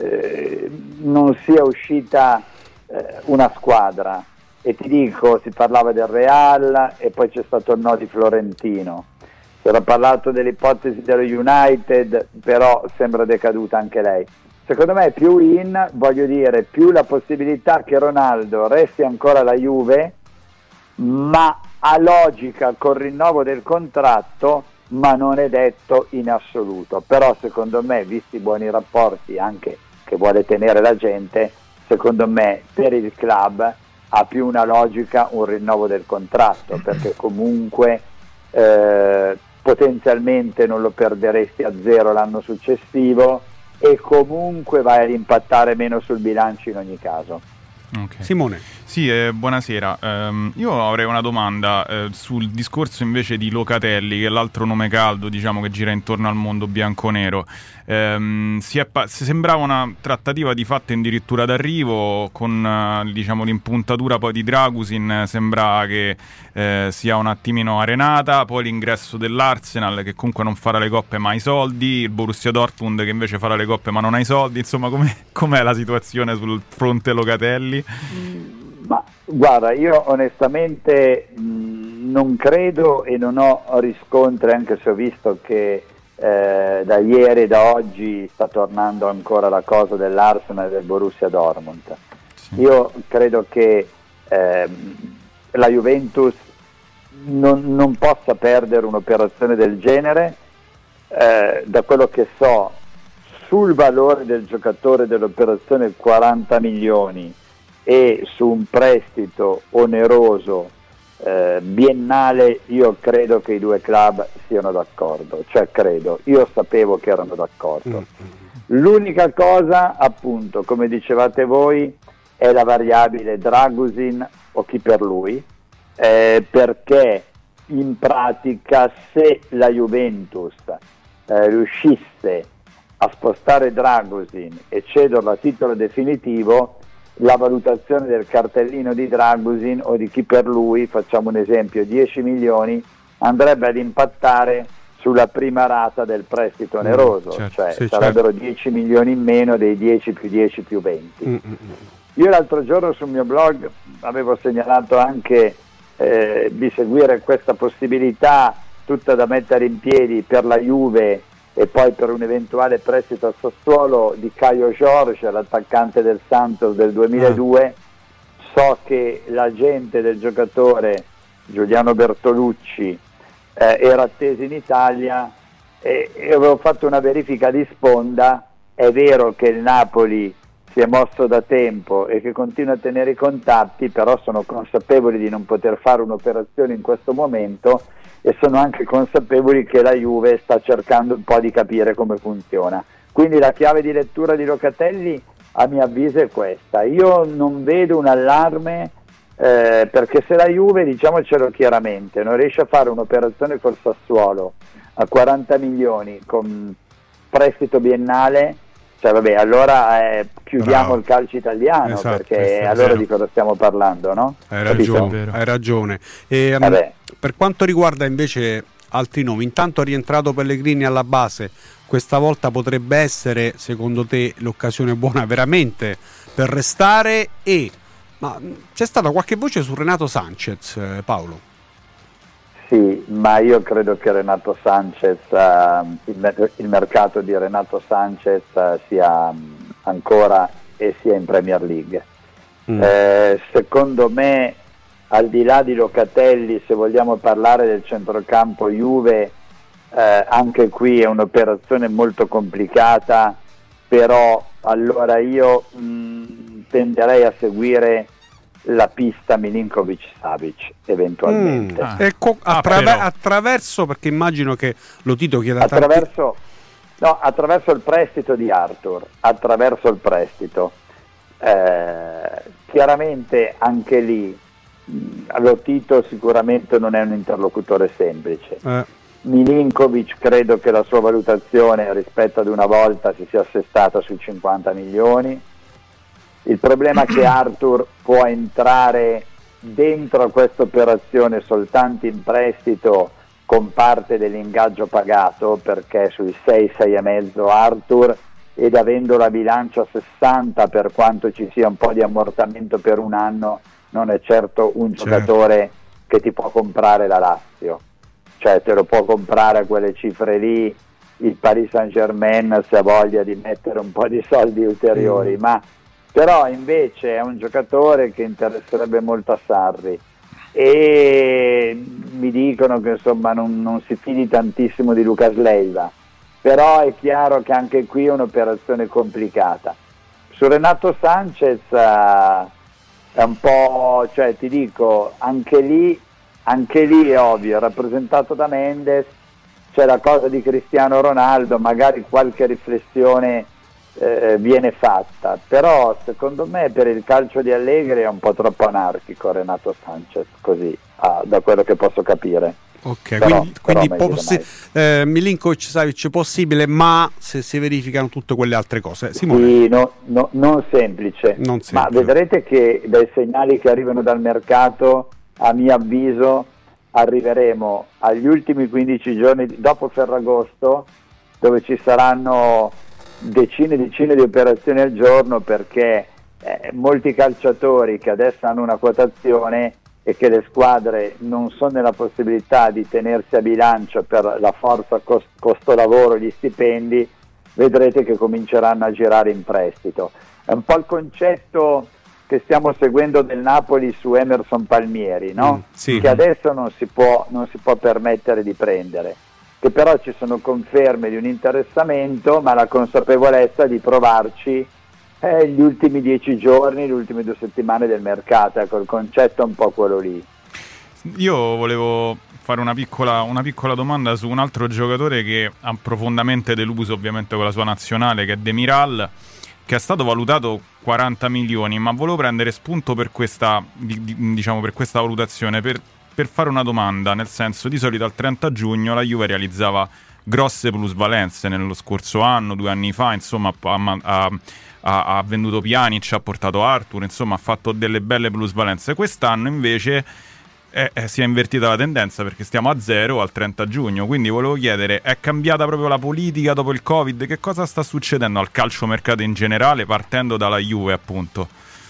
non sia uscita una squadra. E ti dico, si parlava del Real e poi c'è stato il no di Florentino, si era parlato dell'ipotesi dello United, però sembra decaduta anche lei. Secondo me più in, voglio dire, più la possibilità che Ronaldo resti ancora alla Juve, ma ha logica col rinnovo del contratto, ma non è detto in assoluto. Però secondo me, visti i buoni rapporti anche che vuole tenere la gente, secondo me per il club ha più una logica un rinnovo del contratto, perché comunque potenzialmente non lo perderesti a 0 l'anno successivo e comunque vai ad impattare meno sul bilancio in ogni caso. Okay. Simone. Sì, buonasera. Io avrei una domanda sul discorso invece di Locatelli, che è l'altro nome caldo, diciamo, che gira intorno al mondo bianconero. Sembrava una trattativa di fatto addirittura d'arrivo, con diciamo l'impuntatura poi di Dragusin, sembra che sia un attimino arenata, poi l'ingresso dell'Arsenal che comunque non farà le coppe ma ha i soldi, il Borussia Dortmund che invece farà le coppe ma non ha i soldi, insomma com'è la situazione sul fronte Locatelli? Ma guarda, io onestamente non credo e non ho riscontri, anche se ho visto che da ieri e da oggi sta tornando ancora la cosa dell'Arsenal e del Borussia Dortmund. Sì. Io credo che la Juventus non possa perdere un'operazione del genere. Da quello che so, sul valore del giocatore dell'operazione 40 milioni e su un prestito oneroso biennale, io credo che i due club siano d'accordo, cioè io sapevo che erano d'accordo. L'unica cosa, appunto, come dicevate voi, è la variabile Dragusin o chi per lui, perché in pratica se la Juventus riuscisse a spostare Dragusin e cederlo a titolo definitivo, la valutazione del cartellino di Dragusin o di chi per lui, facciamo un esempio, 10 milioni, andrebbe ad impattare sulla prima rata del prestito oneroso, cioè sarebbero 10 milioni in meno dei 10 più 10 più 20. Io l'altro giorno sul mio blog avevo segnalato anche di seguire questa possibilità tutta da mettere in piedi per la Juve e poi per un eventuale prestito al Sassuolo di Caio Jorge, l'attaccante del Santos del 2002. So che l'agente del giocatore Giuliano Bertolucci era atteso in Italia e avevo fatto una verifica di sponda. È vero che il Napoli si è mosso da tempo e che continua a tenere i contatti, però sono consapevoli di non poter fare un'operazione in questo momento e sono anche consapevoli che la Juve sta cercando un po' di capire come funziona. Quindi la chiave di lettura di Locatelli a mio avviso è questa. Io non vedo un allarme perché se la Juve, diciamocelo chiaramente, non riesce a fare un'operazione col Sassuolo a 40 milioni con prestito biennale, cioè vabbè, allora chiudiamo il calcio italiano, perché allora di cosa stiamo parlando, no? Hai ragione. Per quanto riguarda invece altri nomi, intanto è rientrato Pellegrini alla base, questa volta potrebbe essere secondo te l'occasione buona veramente per restare? Ma c'è stata qualche voce su Renato Sanchez, Paolo? Sì, ma io credo che Renato Sanchez, il mercato di Renato Sanchez sia ancora e sia in Premier League. Secondo me, al di là di Locatelli, se vogliamo parlare del centrocampo Juve, anche qui è un'operazione molto complicata, però allora io tenderei a seguire la pista Milinkovic-Savic eventualmente. Attraverso, perché immagino che lo Tito chieda attraverso il prestito di Arthur, attraverso il prestito. Chiaramente anche lì lo Tito sicuramente non è un interlocutore semplice. Milinkovic credo che la sua valutazione rispetto ad una volta si sia assestata sui 50 milioni. Il problema è che Arthur può entrare dentro a questa operazione soltanto in prestito con parte dell'ingaggio pagato, perché sui 6,5 Arthur, ed avendo la bilancia a 60, per quanto ci sia un po' di ammortamento per un anno, non è certo un giocatore che ti può comprare la Lazio, cioè te lo può comprare a quelle cifre lì il Paris Saint-Germain se ha voglia di mettere un po' di soldi ulteriori, però invece è un giocatore che interesserebbe molto a Sarri e mi dicono che insomma non si fidi tantissimo di Lucas Leiva, però è chiaro che anche qui è un'operazione complicata. Su Renato Sanchez è un po', cioè ti dico, anche lì è ovvio, rappresentato da Mendes, c'è la cosa di Cristiano Ronaldo, magari qualche riflessione viene fatta, però secondo me per il calcio di Allegri è un po' troppo anarchico Renato Sanchez, così da quello che posso capire. Ok, quindi Milinkovic-Savic possibile, ma se si verificano tutte quelle altre cose. Simone. Sì, non semplice, ma vedrete che dai segnali che arrivano dal mercato, a mio avviso arriveremo agli ultimi 15 giorni dopo Ferragosto, dove ci saranno decine di operazioni al giorno, perché molti calciatori che adesso hanno una quotazione e che le squadre non sono nella possibilità di tenersi a bilancio per la forza costo lavoro, gli stipendi, vedrete che cominceranno a girare in prestito. È un po' il concetto che stiamo seguendo del Napoli su Emerson Palmieri, no? Che adesso non si può permettere di prendere, che però ci sono conferme di un interessamento, ma la consapevolezza di provarci gli ultimi 10 giorni, le ultime 2 settimane del mercato. Ecco, il concetto è un po' quello lì. Io volevo fare una piccola domanda su un altro giocatore che ha profondamente deluso ovviamente con la sua nazionale, che è Demiral, che è stato valutato 40 milioni, ma volevo prendere spunto per questa, diciamo, per questa valutazione, per fare una domanda, nel senso, di solito al 30 giugno la Juve realizzava grosse plusvalenze nello scorso anno, 2 anni fa, insomma ha venduto Pjanic, ha portato Arthur, insomma ha fatto delle belle plusvalenze. Quest'anno invece si è invertita la tendenza, perché stiamo a 0 al 30 giugno, quindi volevo chiedere, è cambiata proprio la politica dopo il Covid? Che cosa sta succedendo al calciomercato in generale, partendo dalla Juve appunto?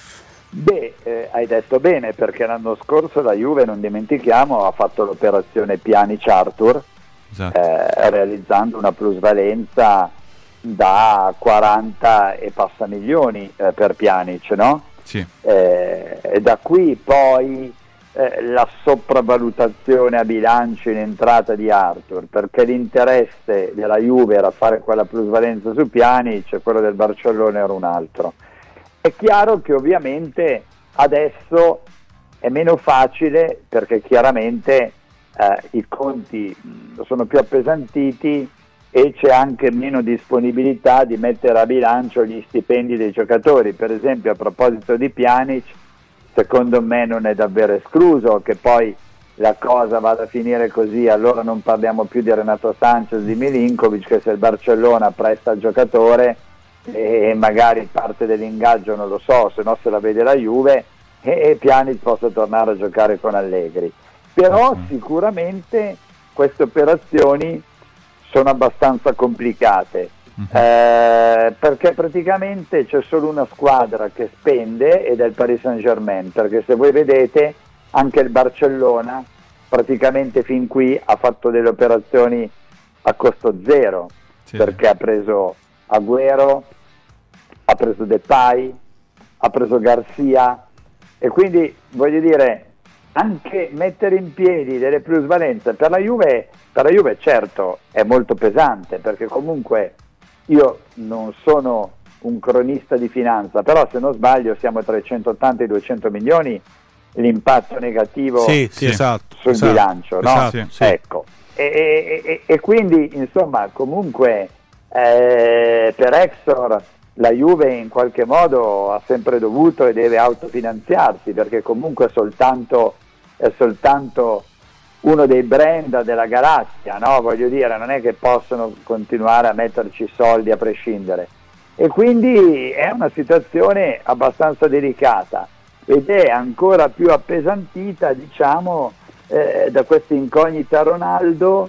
Hai detto bene, perché l'anno scorso la Juve, non dimentichiamo, ha fatto l'operazione Pjanic-Arthur, esatto, realizzando una plusvalenza da 40 e passa milioni per Pjanic, no? Sì. E da qui poi la sopravvalutazione a bilancio in entrata di Arthur, perché l'interesse della Juve era fare quella plusvalenza su Pjanic e quello del Barcellona era un altro. È chiaro che ovviamente adesso è meno facile, perché chiaramente i conti sono più appesantiti e c'è anche meno disponibilità di mettere a bilancio gli stipendi dei giocatori. Per esempio, a proposito di Pjanic, secondo me non è davvero escluso che poi la cosa vada a finire così, allora non parliamo più di Renato Sanchez, di Milinkovic, che se il Barcellona presta il giocatore e magari parte dell'ingaggio, non lo so, se no se la vede la Juve, e Pjanic possa tornare a giocare con Allegri. Però sicuramente queste operazioni sono abbastanza complicate, perché praticamente c'è solo una squadra che spende, ed è il Paris Saint-Germain, perché se voi vedete anche il Barcellona praticamente fin qui ha fatto delle operazioni a costo zero, sì, perché ha preso Agüero, ha preso Depay, ha preso Garcia, e quindi voglio dire, anche mettere in piedi delle plusvalenze per la Juve certo è molto pesante, perché comunque io non sono un cronista di finanza, però se non sbaglio siamo tra i 180 e i 200 milioni l'impatto negativo esatto, sul bilancio, no? Esatto, sì. Ecco. E quindi insomma comunque per Exor la Juve in qualche modo ha sempre dovuto e deve autofinanziarsi, perché comunque è soltanto uno dei brand della galassia, no? Voglio dire, non è che possono continuare a metterci soldi a prescindere, e quindi è una situazione abbastanza delicata, ed è ancora più appesantita, diciamo, da questa incognita Ronaldo,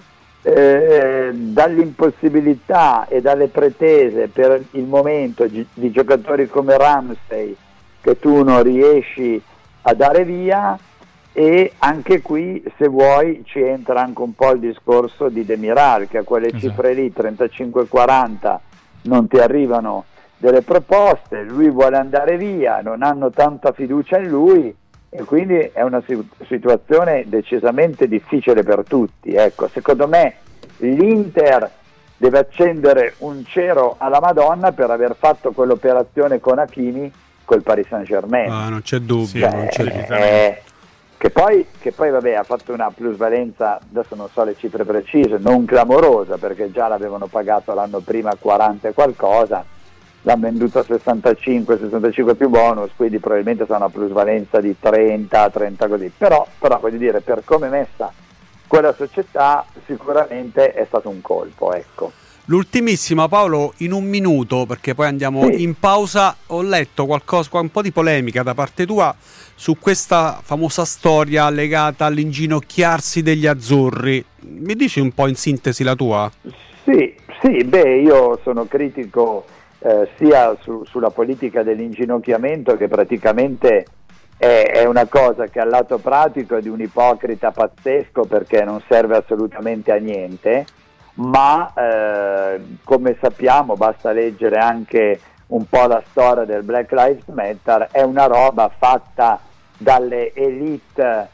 dall'impossibilità e dalle pretese per il momento di giocatori come Ramsey che tu non riesci a dare via. E anche qui, se vuoi, ci entra anche un po' il discorso di Demiral, che a quelle cifre lì, 35-40, non ti arrivano delle proposte, lui vuole andare via, non hanno tanta fiducia in lui, e quindi è una situazione decisamente difficile per tutti. Ecco, secondo me l'Inter deve accendere un cero alla Madonna per aver fatto quell'operazione con Hakimi col Paris Saint-Germain. Non c'è dubbio, non c'è dubbio. Che poi vabbè, ha fatto una plusvalenza, adesso non so le cifre precise, non clamorosa, perché già l'avevano pagato l'anno prima 40 e qualcosa, l'hanno venduto a 65 più bonus, quindi probabilmente sarà una plusvalenza di 30 così, però voglio dire, per come è messa quella società sicuramente è stato un colpo, ecco. L'ultimissima, Paolo, in un minuto, perché poi andiamo in pausa. Ho letto un po' di polemica da parte tua su questa famosa storia legata all'inginocchiarsi degli azzurri. Mi dici un po' in sintesi la tua? Sì, io sono critico sia sulla politica dell'inginocchiamento, che praticamente è una cosa che al lato pratico è di un ipocrita pazzesco, perché non serve assolutamente a niente, ma come sappiamo, basta leggere anche un po' la storia del Black Lives Matter, è una roba fatta dalle elite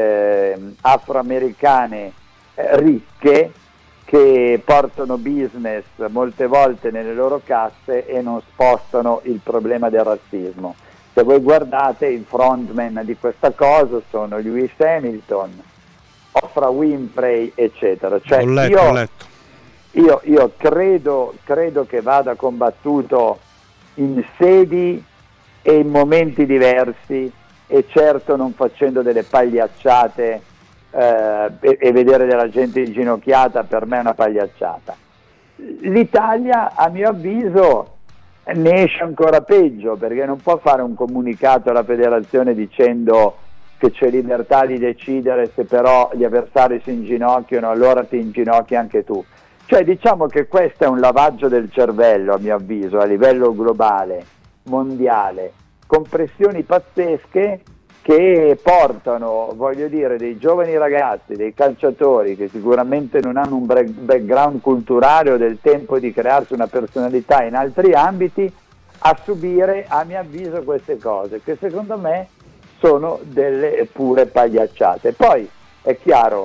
afroamericane ricche, che portano business molte volte nelle loro casse e non spostano il problema del razzismo. Se voi guardate, i frontman di questa cosa sono Lewis Hamilton, Oprah Winfrey, eccetera. Cioè, ho letto. Io credo che vada combattuto in sedi e in momenti diversi, e certo non facendo delle pagliacciate e vedere della gente inginocchiata per me è una pagliacciata. L'Italia, a mio avviso, ne esce ancora peggio, perché non può fare un comunicato alla federazione dicendo che c'è libertà di decidere, se però gli avversari si inginocchiano allora ti inginocchi anche tu. Cioè, diciamo che questo è un lavaggio del cervello, a mio avviso, a livello globale, mondiale, con pressioni pazzesche che portano, voglio dire, dei giovani ragazzi, dei calciatori che sicuramente non hanno un background culturale o del tempo di crearsi una personalità in altri ambiti, a subire, a mio avviso, queste cose, che secondo me sono delle pure pagliacciate. Poi è chiaro,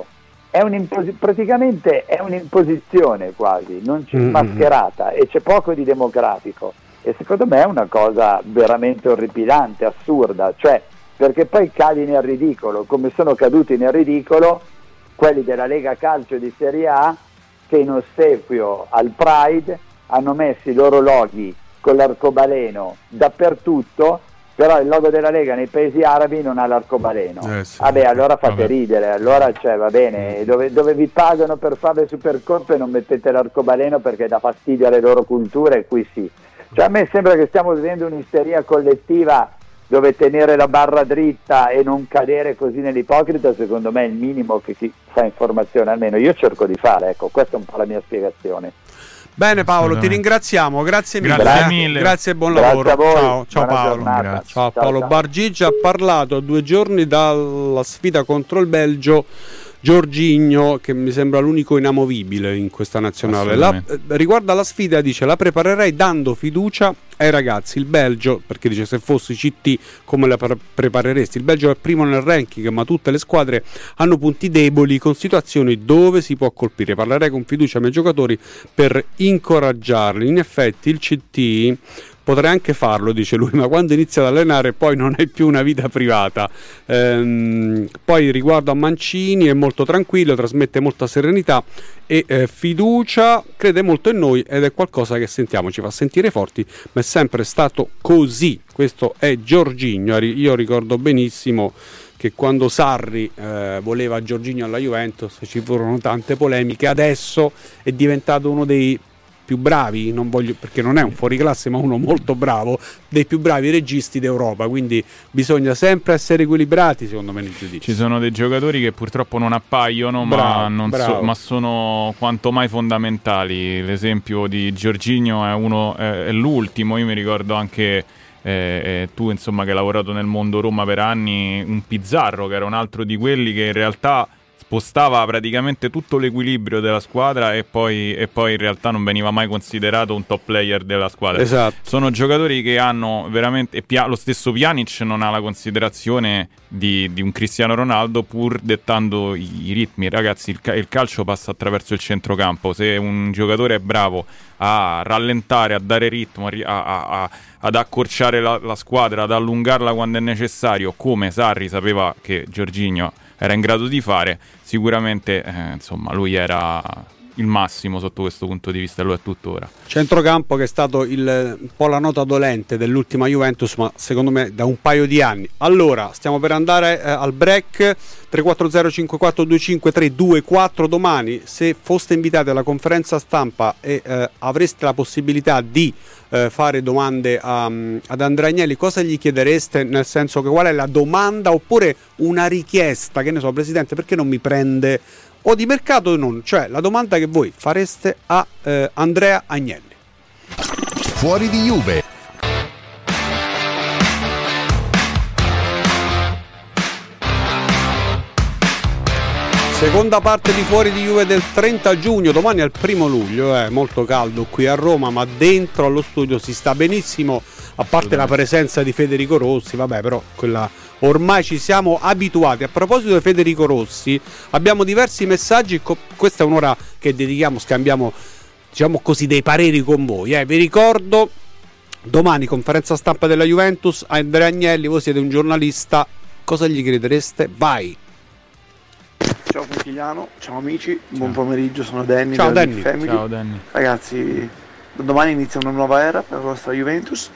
praticamente è un'imposizione quasi, non c'è mascherata, e c'è poco di democratico, e secondo me è una cosa veramente orripilante, assurda, cioè, perché poi cadi nel ridicolo, come sono caduti nel ridicolo quelli della Lega Calcio di Serie A, che in ossequio al Pride hanno messo i loro loghi con l'arcobaleno dappertutto, però il logo della Lega nei paesi arabi non ha l'arcobaleno. Sì, vabbè, allora fate ridere, allora va bene, dove vi pagano per fare le supercoppe non mettete l'arcobaleno perché dà fastidio alle loro culture, e qui sì. Cioè, a me sembra che stiamo vivendo un'isteria collettiva, dove tenere la barra dritta e non cadere così nell'ipocrita, secondo me è il minimo che chi fa informazione, almeno io cerco di fare, ecco, questa è un po' la mia spiegazione. Bene Paolo, ti ringraziamo, grazie mille. Grazie mille. Grazie e buon lavoro. Ciao Paolo. Ciao Paolo Bargigi ha parlato a 2 giorni dalla sfida contro il Belgio. Jorginho, che mi sembra l'unico inamovibile in questa nazionale. Riguardo alla sfida dice: la preparerei dando fiducia ai ragazzi. Il Belgio, perché dice, se fossi CT come la prepareresti? Il Belgio è primo nel ranking, ma tutte le squadre hanno punti deboli con situazioni dove si può colpire. Parlerei con fiducia ai miei giocatori per incoraggiarli. In effetti il CT potrei anche farlo, dice lui, ma quando inizia ad allenare poi non hai più una vita privata. Poi riguardo a Mancini è molto tranquillo, trasmette molta serenità e fiducia, crede molto in noi ed è qualcosa che sentiamo, ci fa sentire forti, ma è sempre stato così. Questo è Jorginho. Io ricordo benissimo che quando Sarri voleva Jorginho alla Juventus ci furono tante polemiche. Adesso è diventato uno dei più bravi, non voglio, perché non è un fuoriclasse, ma uno molto bravo, dei più bravi registi d'Europa, quindi bisogna sempre essere equilibrati, secondo me, nei giudizi. Ci sono dei giocatori che purtroppo non appaiono, ma sono quanto mai fondamentali. L'esempio di Jorginho è l'ultimo. Io mi ricordo anche tu, insomma, che hai lavorato nel mondo Roma per anni, un Pizarro, che era un altro di quelli che in realtà spostava praticamente tutto l'equilibrio della squadra e poi in realtà non veniva mai considerato un top player della squadra. Esatto. Sono giocatori che hanno veramente lo stesso Pjanic non ha la considerazione di un Cristiano Ronaldo, pur dettando i ritmi. Ragazzi, il calcio passa attraverso il centrocampo. Se un giocatore è bravo a rallentare, a dare ritmo, ad accorciare la squadra, ad allungarla quando è necessario, come Sarri sapeva che Jorginho era in grado di fare, sicuramente insomma lui era il massimo sotto questo punto di vista, lo è tuttora. Centrocampo che è stato un po' la nota dolente dell'ultima Juventus, ma secondo me da un paio di anni. Allora, stiamo per andare al break. 340-5425-324. Domani, se foste invitati alla conferenza stampa e avreste la possibilità di fare domande ad Andrea Agnelli, cosa gli chiedereste? Nel senso, che qual è la domanda oppure una richiesta, che ne so, Presidente, perché non mi prende, o di mercato o non, cioè la domanda che voi fareste a Andrea Agnelli. Fuori di Juve. Seconda parte di Fuori di Juve del 30 giugno, domani è il 1 luglio, è molto caldo qui a Roma, ma dentro allo studio si sta benissimo, a parte la presenza di Federico Rossi, vabbè, però quella ormai ci siamo abituati. A proposito di Federico Rossi, abbiamo diversi messaggi, questa è un'ora che dedichiamo, scambiamo, diciamo così, dei pareri con voi. Vi ricordo, domani conferenza stampa della Juventus, Andrea Agnelli, voi siete un giornalista, cosa gli chiedereste? Vai! Ciao Conchigliano, ciao amici, buon pomeriggio, sono Danny. Ciao Danny. Ciao Danny. Ragazzi, da domani inizia una nuova era per la nostra Juventus.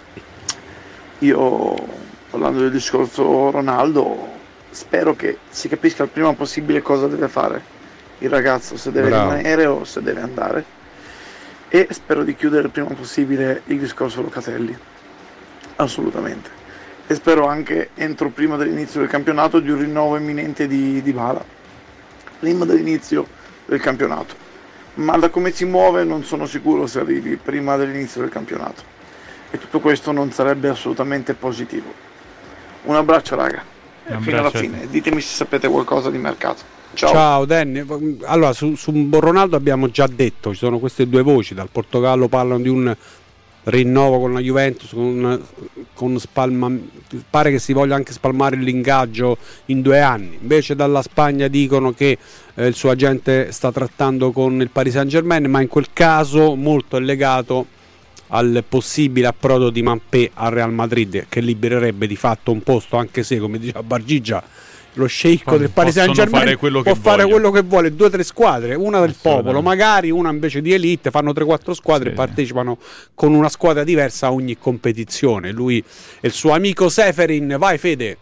Io, parlando del discorso Ronaldo, spero che si capisca il prima possibile cosa deve fare il ragazzo, se deve rimanere o se deve andare, e spero di chiudere il prima possibile il discorso Locatelli, assolutamente, e spero anche entro prima dell'inizio del campionato di un rinnovo imminente di Dybala, prima dell'inizio del campionato, ma da come si muove non sono sicuro se arrivi prima dell'inizio del campionato, e tutto questo non sarebbe assolutamente positivo. Un abbraccio raga, fino alla fine, ditemi se sapete qualcosa di mercato. Ciao Danny. Allora su Ronaldo abbiamo già detto, ci sono queste due voci, dal Portogallo parlano di un rinnovo con la Juventus, pare che si voglia anche spalmare l'ingaggio in 2 anni, invece dalla Spagna dicono che il suo agente sta trattando con il Paris Saint-Germain, ma in quel caso molto è legato al possibile approdo di Mampé al Real Madrid, che libererebbe di fatto un posto, anche se, come diceva Bargigia, lo sceicco del Paris Saint-Germain può fare quello che vuole, 2 o 3 squadre, una del popolo, magari una invece di elite, fanno 3-4 squadre e partecipano con una squadra diversa a ogni competizione. Lui e il suo amico Seferin. Vai Fede.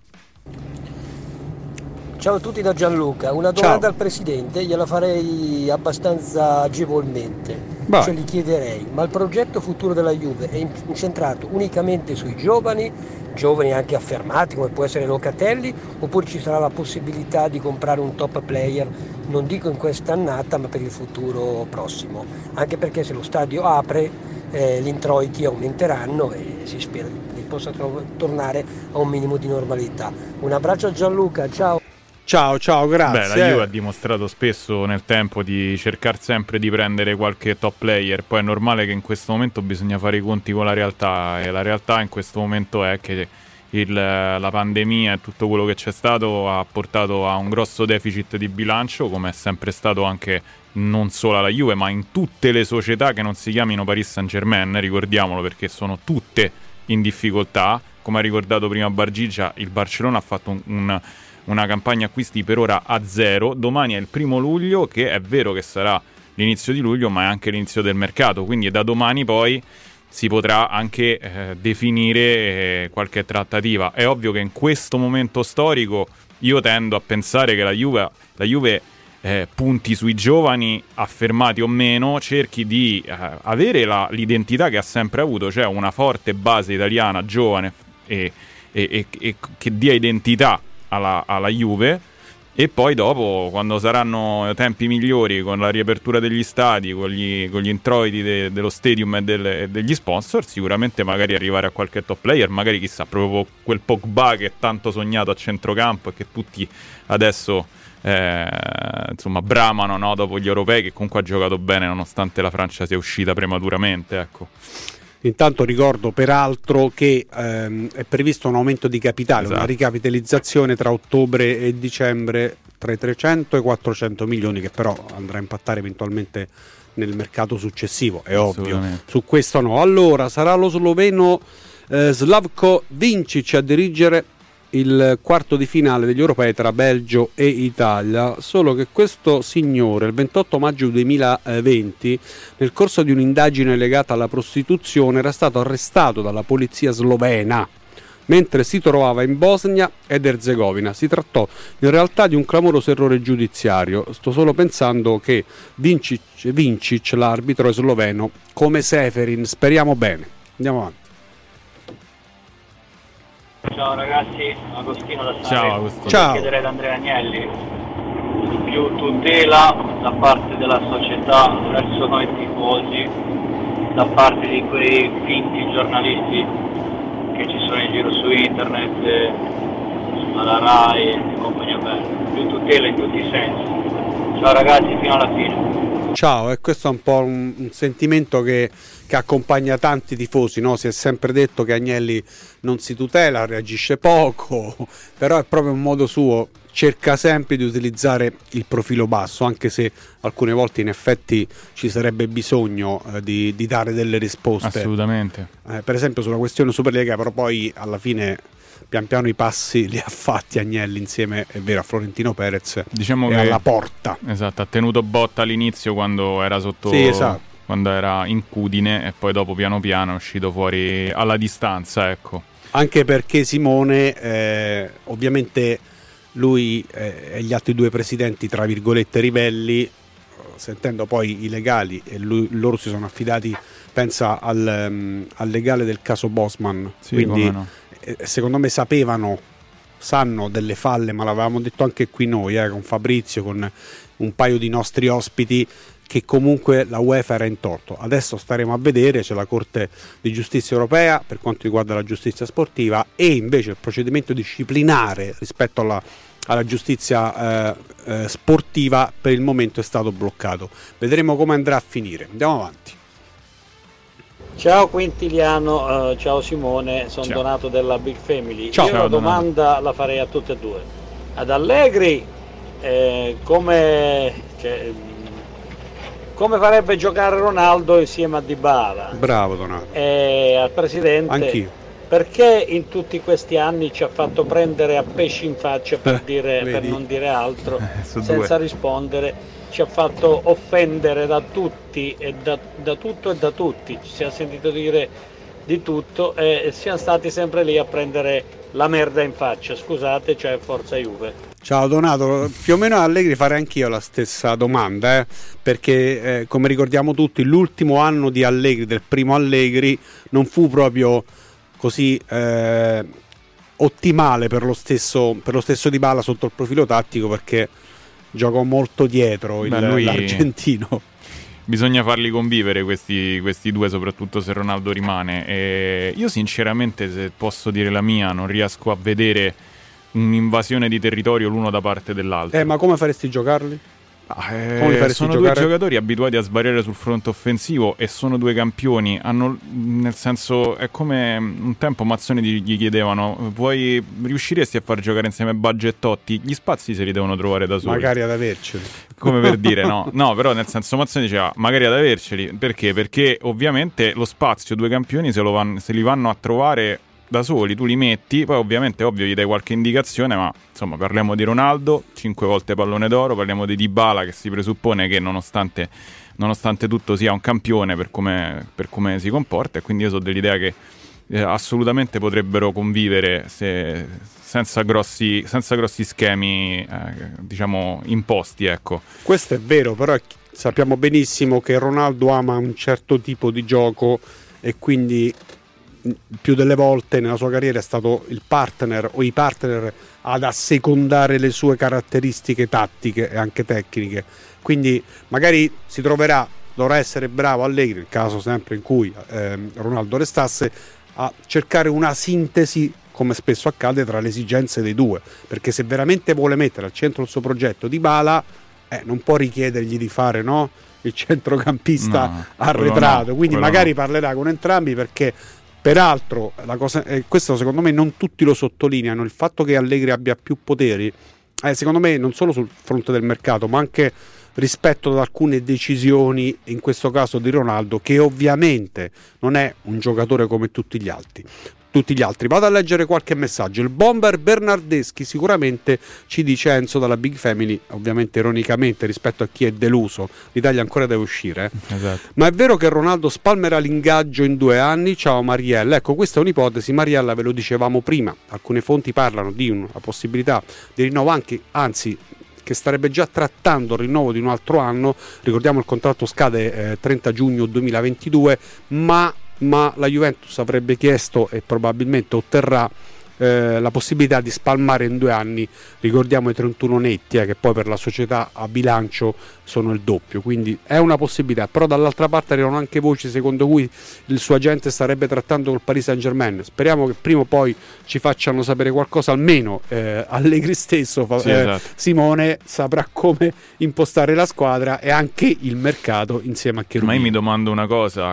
Ciao a tutti da Gianluca, una domanda al Presidente, gliela farei abbastanza agevolmente. Cioè gli chiederei, ma il progetto futuro della Juve è incentrato unicamente sui giovani anche affermati come può essere Locatelli, oppure ci sarà la possibilità di comprare un top player, non dico in quest'annata ma per il futuro prossimo, anche perché se lo stadio apre gli introiti aumenteranno e si spera che possa tornare a un minimo di normalità. Un abbraccio a Gianluca, ciao. Ciao, grazie. La Juve ha dimostrato spesso nel tempo di cercare sempre di prendere qualche top player, poi è normale che in questo momento bisogna fare i conti con la realtà, e la realtà in questo momento è che la pandemia e tutto quello che c'è stato ha portato a un grosso deficit di bilancio, come è sempre stato anche non solo alla Juve ma in tutte le società che non si chiamino Paris Saint-Germain, ricordiamolo, perché sono tutte in difficoltà. Come ha ricordato prima Bargigia, il Barcellona ha fatto una campagna acquisti per ora a 0. Domani è il 1° luglio, che è vero che sarà l'inizio di luglio, ma è anche l'inizio del mercato, quindi da domani poi si potrà anche definire qualche trattativa. È ovvio che in questo momento storico io tendo a pensare che la Juve punti sui giovani, affermati o meno, cerchi di avere l'identità che ha sempre avuto, cioè una forte base italiana giovane e che dia identità alla Juve, e poi dopo, quando saranno tempi migliori, con la riapertura degli stadi, con gli introiti dello stadium e degli sponsor, sicuramente magari arrivare a qualche top player, magari chissà proprio quel Pogba che è tanto sognato a centrocampo e che tutti adesso bramano, no? Dopo gli europei, che comunque ha giocato bene nonostante la Francia sia uscita prematuramente, ecco. Intanto ricordo peraltro che è previsto un aumento di capitale, una ricapitalizzazione tra ottobre e dicembre tra i 300 e i 400 milioni, che però andrà a impattare eventualmente nel mercato successivo, è ovvio. Su questo no. Allora, sarà lo sloveno Slavko Vincic a dirigere il quarto di finale degli europei tra Belgio e Italia, solo che questo signore il 28 maggio 2020 nel corso di un'indagine legata alla prostituzione era stato arrestato dalla polizia slovena mentre si trovava in Bosnia ed Erzegovina. Si trattò in realtà di un clamoroso errore giudiziario. Sto solo pensando che Vincic, l'arbitro, è sloveno come Seferin. Speriamo bene. Andiamo avanti. Ciao ragazzi, Agostino da Sanremo. Ciao Agostino. Ciao. Chiederei ad Andrea Agnelli più tutela da parte della società verso noi tifosi, da parte di quei finti giornalisti che ci sono in giro su internet, sulla Rai e compagnia bella. Più tutela in tutti i sensi. Ciao ragazzi, fino alla fine. Ciao, e questo è un po' un sentimento che accompagna tanti tifosi, no? Si è sempre detto che Agnelli non si tutela, reagisce poco, però è proprio un modo suo, cerca sempre di utilizzare il profilo basso, anche se alcune volte in effetti ci sarebbe bisogno di dare delle risposte. Assolutamente. Per esempio sulla questione Superlega, però poi alla fine pian piano i passi li ha fatti Agnelli insieme, è vero, a Florentino Perez, diciamo e che alla Porta. Esatto, ha tenuto botta all'inizio quando era sotto, sì, esatto, quando era in Cudine, e poi dopo piano piano è uscito fuori alla distanza, ecco. Anche perché Simone, ovviamente lui e gli altri due presidenti, tra virgolette, ribelli, sentendo poi i legali, e loro si sono affidati, pensa al legale del caso Bosman, sì, quindi no. Secondo me sanno delle falle, ma l'avevamo detto anche qui noi, con Fabrizio, con un paio di nostri ospiti, che comunque la UEFA era in torto. Adesso staremo a vedere, c'è la Corte di Giustizia Europea per quanto riguarda la giustizia sportiva, e invece il procedimento disciplinare rispetto alla giustizia sportiva per il momento è stato bloccato. Vedremo come andrà a finire. Andiamo avanti. Ciao Quintiliano, ciao Simone, sono Donato della Big Family. Ciao. Io la domanda la farei a tutte e due. Ad Allegri, come farebbe giocare Ronaldo insieme a Dybala? Bravo Donato. E al presidente, anch'io. Perché in tutti questi anni ci ha fatto prendere a pesci in faccia, per non dire altro, senza rispondere? Ci ha fatto offendere da tutti e da tutto e da tutti, ci si è sentito dire di tutto e siamo stati sempre lì a prendere la merda in faccia, scusate, cioè forza Juve. Ciao Donato, più o meno a Allegri farei anch'io la stessa domanda, perché come ricordiamo tutti, l'ultimo anno di Allegri, del primo Allegri, non fu proprio così ottimale per lo stesso Dybala sotto il profilo tattico, perché giocò molto dietro l'argentino. Bisogna farli convivere questi due, soprattutto se Ronaldo rimane. E io sinceramente, se posso dire la mia, non riesco a vedere un'invasione di territorio l'uno da parte dell'altro. Ma come faresti giocarli? Sono due giocatori abituati a svariare sul fronte offensivo e sono due campioni, nel senso, è come un tempo Mazzoni gli chiedevano: riusciresti a far giocare insieme Baggio e Totti? Gli spazi se li devono trovare da soli, magari ad averceli, come per dire no, però nel senso Mazzoni diceva magari ad averceli, perché ovviamente lo spazio, due campioni se li vanno a trovare da soli, tu li metti, poi ovviamente ovvio gli dai qualche indicazione, ma insomma parliamo di Ronaldo, 5 volte pallone d'oro, parliamo di Dybala, che si presuppone che nonostante tutto sia un campione per come si comporta, e quindi io sono dell'idea che assolutamente potrebbero convivere senza grossi schemi diciamo imposti, ecco. Questo è vero, però sappiamo benissimo che Ronaldo ama un certo tipo di gioco, e quindi più delle volte nella sua carriera è stato il partner o i partner ad assecondare le sue caratteristiche tattiche e anche tecniche, quindi magari dovrà essere bravo Allegri, nel caso sempre in cui Ronaldo restasse, a cercare una sintesi, come spesso accade, tra le esigenze dei due, perché se veramente vuole mettere al centro il suo progetto Dybala, non può richiedergli di fare il centrocampista arretrato, quindi magari parlerà con entrambi, perché peraltro la cosa, questo secondo me non tutti lo sottolineano, il fatto che Allegri abbia più poteri, secondo me non solo sul fronte del mercato, ma anche rispetto ad alcune decisioni, in questo caso di Ronaldo, che ovviamente non è un giocatore come tutti gli altri. Vado a leggere qualche messaggio. Il bomber Bernardeschi sicuramente ci dice Enzo dalla Big Family, ovviamente ironicamente rispetto a chi è deluso, l'Italia ancora deve uscire, esatto. Ma è vero che Ronaldo spalmerà l'ingaggio in 2 anni? Ciao Mariella. Ecco, questa è un'ipotesi, Mariella, ve lo dicevamo prima, alcune fonti parlano di una possibilità di rinnovo, anzi che starebbe già trattando il rinnovo di un altro anno. Ricordiamo il contratto scade 30 giugno 2022, ma la Juventus avrebbe chiesto e probabilmente otterrà la possibilità di spalmare in 2 anni, ricordiamo i 31 netti, che poi per la società a bilancio sono il doppio, quindi è una possibilità. Però dall'altra parte arrivano anche voci secondo cui il suo agente starebbe trattando col Paris Saint-Germain. Speriamo che prima o poi ci facciano sapere qualcosa, almeno Allegri stesso, esatto. Simone saprà come impostare la squadra e anche il mercato insieme a Cherubini. Ma io mi domando una cosa,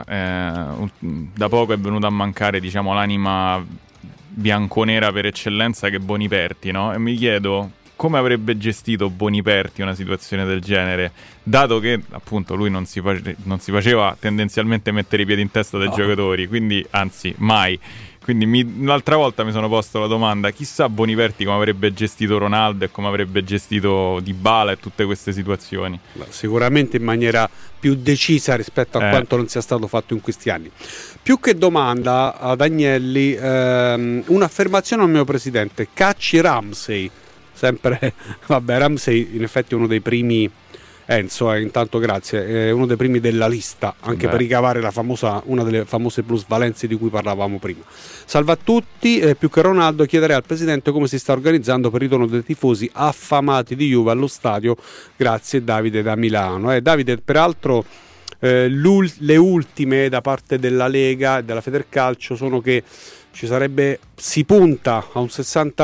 da poco è venuta a mancare, diciamo, l'anima bianconera per eccellenza, che è Boniperti, no? E mi chiedo come avrebbe gestito Boniperti una situazione del genere, dato che appunto lui non si faceva tendenzialmente mettere i piedi in testa dai giocatori, quindi anzi mai. Quindi l'altra volta mi sono posto la domanda, chissà Boniperti come avrebbe gestito Ronaldo e come avrebbe gestito Dybala e tutte queste situazioni. Sicuramente in maniera più decisa rispetto a quanto non sia stato fatto in questi anni. Più che domanda ad Agnelli, un'affermazione al mio presidente: cacci Ramsey. Sempre, vabbè, Ramsey in effetti è uno dei primi. Enzo, intanto grazie, è uno dei primi della lista, anche per ricavare una delle famose plusvalenze di cui parlavamo prima. Salve a tutti, più che Ronaldo chiederei al presidente come si sta organizzando per il ritorno dei tifosi affamati di Juve allo stadio. Grazie Davide da Milano. Davide, peraltro le ultime da parte della Lega e della Federcalcio sono che si punta a un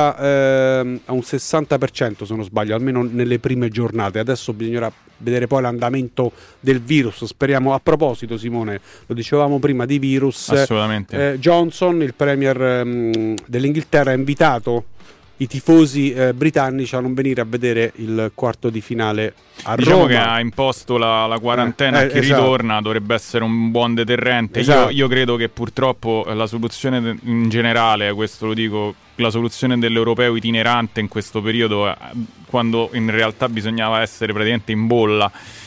60% se non sbaglio, almeno nelle prime giornate. Adesso bisognerà vedere poi l'andamento del virus. Speriamo. A proposito, Simone, lo dicevamo prima di virus, assolutamente. Johnson, il premier dell'Inghilterra, ha invitato i tifosi britannici a non venire a vedere il quarto di finale a Roma. Che ha imposto la quarantena a chi ritorna, dovrebbe essere un buon deterrente. Io credo che purtroppo la soluzione in generale, questo lo dico, la soluzione dell'europeo itinerante in questo periodo, quando in realtà bisognava essere praticamente in bolla,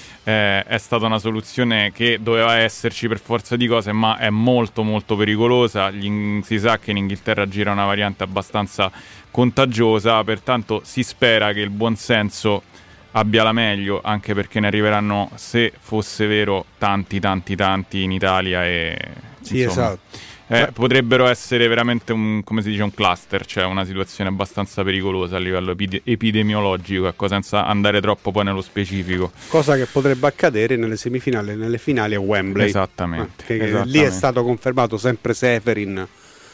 è stata una soluzione che doveva esserci per forza di cose, ma è molto molto pericolosa. Si sa che in Inghilterra gira una variante abbastanza contagiosa, pertanto si spera che il buonsenso abbia la meglio, anche perché ne arriveranno, se fosse vero, tanti in Italia e sì, insomma, esatto. Potrebbero essere veramente un cluster, cioè una situazione abbastanza pericolosa a livello epidemiologico, ecco, senza andare troppo poi nello specifico. Cosa che potrebbe accadere nelle semifinali e nelle finali a Wembley. Esattamente. Lì è stato confermato, sempre Seferin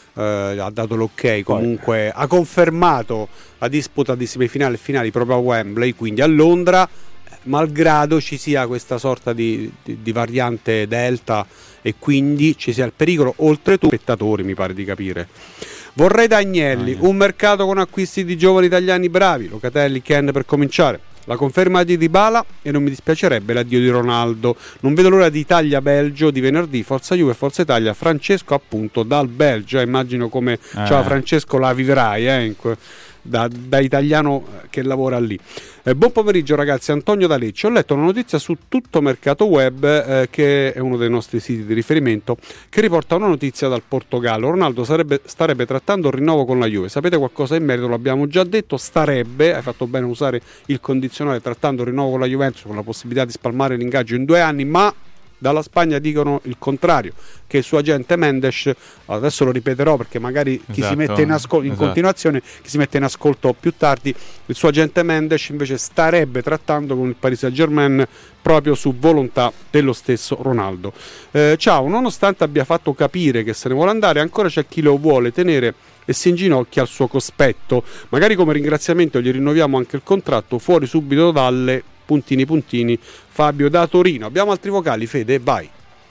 ha dato l'ok, comunque ha confermato la disputa di semifinali e finali proprio a Wembley, quindi a Londra, malgrado ci sia questa sorta di variante Delta e quindi ci sia il pericolo, oltretutto spettatori, mi pare di capire. Vorrei da Agnelli un mercato con acquisti di giovani italiani bravi, Locatelli, Ken per cominciare, la conferma di Dybala e non mi dispiacerebbe l'addio di Ronaldo. Non vedo l'ora di Italia-Belgio di venerdì, Forza Juve, Forza Italia. Francesco appunto dal Belgio, immagino come ciao Francesco, la vivrai da italiano che lavora lì. Buon pomeriggio ragazzi, Antonio da Lecce. Ho letto una notizia su Tutto Mercato Web, che è uno dei nostri siti di riferimento, che riporta una notizia dal Portogallo. Ronaldo starebbe trattando il rinnovo con la Juve. Sapete qualcosa in merito? Lo abbiamo già detto. Starebbe, hai fatto bene a usare il condizionale, trattando il rinnovo con la Juventus, con la possibilità di spalmare l'ingaggio in 2 anni, ma dalla Spagna dicono il contrario, che il suo agente Mendes, adesso lo ripeterò perché magari chi si mette in ascolto in continuazione, chi si mette in ascolto più tardi, il suo agente Mendes invece starebbe trattando con il Paris Saint-Germain proprio su volontà dello stesso Ronaldo. Ciao, nonostante abbia fatto capire che se ne vuole andare, ancora c'è chi lo vuole tenere e si inginocchia al suo cospetto. Magari come ringraziamento gli rinnoviamo anche il contratto, fuori subito dalle puntini Fabio da Torino. Abbiamo altri vocali, Fede, vai.